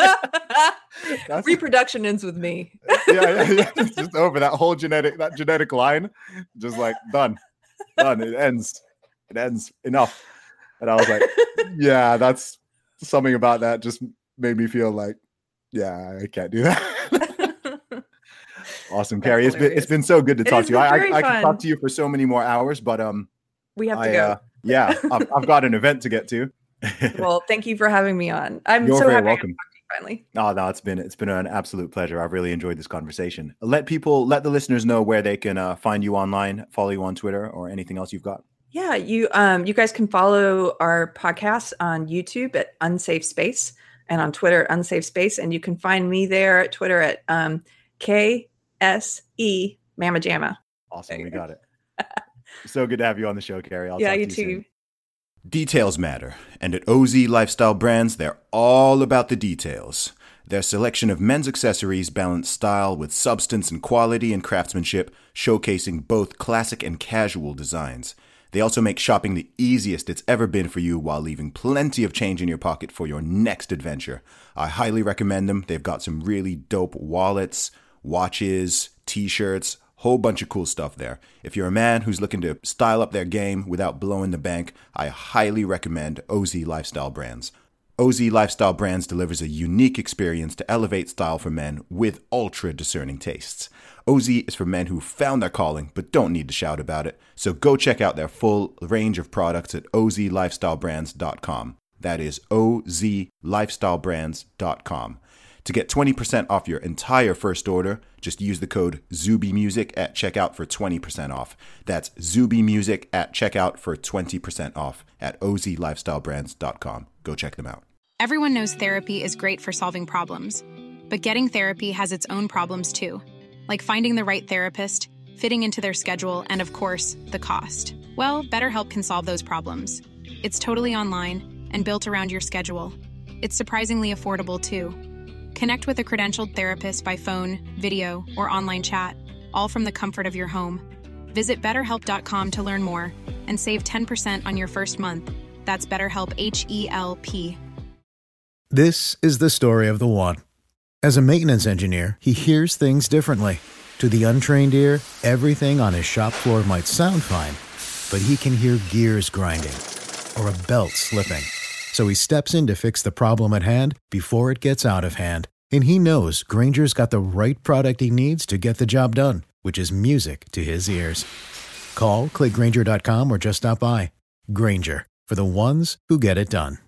Speaker 3: that's,
Speaker 5: reproduction ends with me.
Speaker 3: yeah, yeah, yeah. It's just over that whole genetic that genetic line, just like done, done. It ends. It ends. Enough. And I was like, yeah, that's something about that just made me feel like, yeah, I can't do that. Awesome, Carrie. Hilarious. It's been it's been so good to
Speaker 5: it
Speaker 3: talk to you. I I, I could talk
Speaker 5: fun.
Speaker 3: to you for so many more hours, but um,
Speaker 5: we have to
Speaker 3: I,
Speaker 5: go.
Speaker 3: Uh, yeah, I've, I've got an event to get to.
Speaker 5: Well, thank you for having me on. I'm
Speaker 3: You're
Speaker 5: so
Speaker 3: very
Speaker 5: happy
Speaker 3: welcome.
Speaker 5: I got to talk to you finally.
Speaker 3: Oh, no, it's been it's been an absolute pleasure. I've really enjoyed this conversation. Let people, let the listeners know where they can uh, find you online, follow you on Twitter, or anything else you've got.
Speaker 5: Yeah, you um you guys can follow our podcast on YouTube at Unsafe Space and on Twitter at Unsafe Space, and you can find me there at Twitter at um K S E Mama Jamma.
Speaker 3: Awesome, we got it. So good to have you on the show, Carrie. I'll
Speaker 5: yeah,
Speaker 3: talk
Speaker 5: you
Speaker 3: to you
Speaker 5: too.
Speaker 3: Soon. Details matter, and at O Z Lifestyle Brands, they're all about the details. Their selection of men's accessories balance style with substance and quality and craftsmanship, showcasing both classic and casual designs. They also make shopping the easiest it's ever been for you while leaving plenty of change in your pocket for your next adventure. I highly recommend them. They've got some really dope wallets, watches, t-shirts, whole bunch of cool stuff there. If you're a man who's looking to style up their game without blowing the bank, I highly recommend O Z Lifestyle Brands. O Z Lifestyle Brands delivers a unique experience to elevate style for men with ultra discerning tastes. O Z is for men who found their calling but don't need to shout about it. So go check out their full range of products at O Z lifestyle brands dot com. That is O Z lifestyle brands dot com. To get twenty percent off your entire first order, just use the code ZUBIMUSIC at checkout for twenty percent off. That's ZUBIMUSIC at checkout for twenty percent off at O Z lifestyle brands dot com. Go check them out.
Speaker 1: Everyone knows therapy is great for solving problems, but getting therapy has its own problems too, like finding the right therapist, fitting into their schedule, and of course, the cost. Well, BetterHelp can solve those problems. It's totally online and built around your schedule. It's surprisingly affordable too. Connect with a credentialed therapist by phone, video, or online chat, all from the comfort of your home. Visit better help dot com to learn more and save ten percent on your first month. That's BetterHelp, H E L P.
Speaker 6: This is the story of the one. As a maintenance engineer, he hears things differently. To the untrained ear, everything on his shop floor might sound fine, but he can hear gears grinding or a belt slipping. So he steps in to fix the problem at hand before it gets out of hand. And he knows Grainger's got the right product he needs to get the job done, which is music to his ears. Call, click Grainger dot com, or just stop by. Grainger, for the ones who get it done.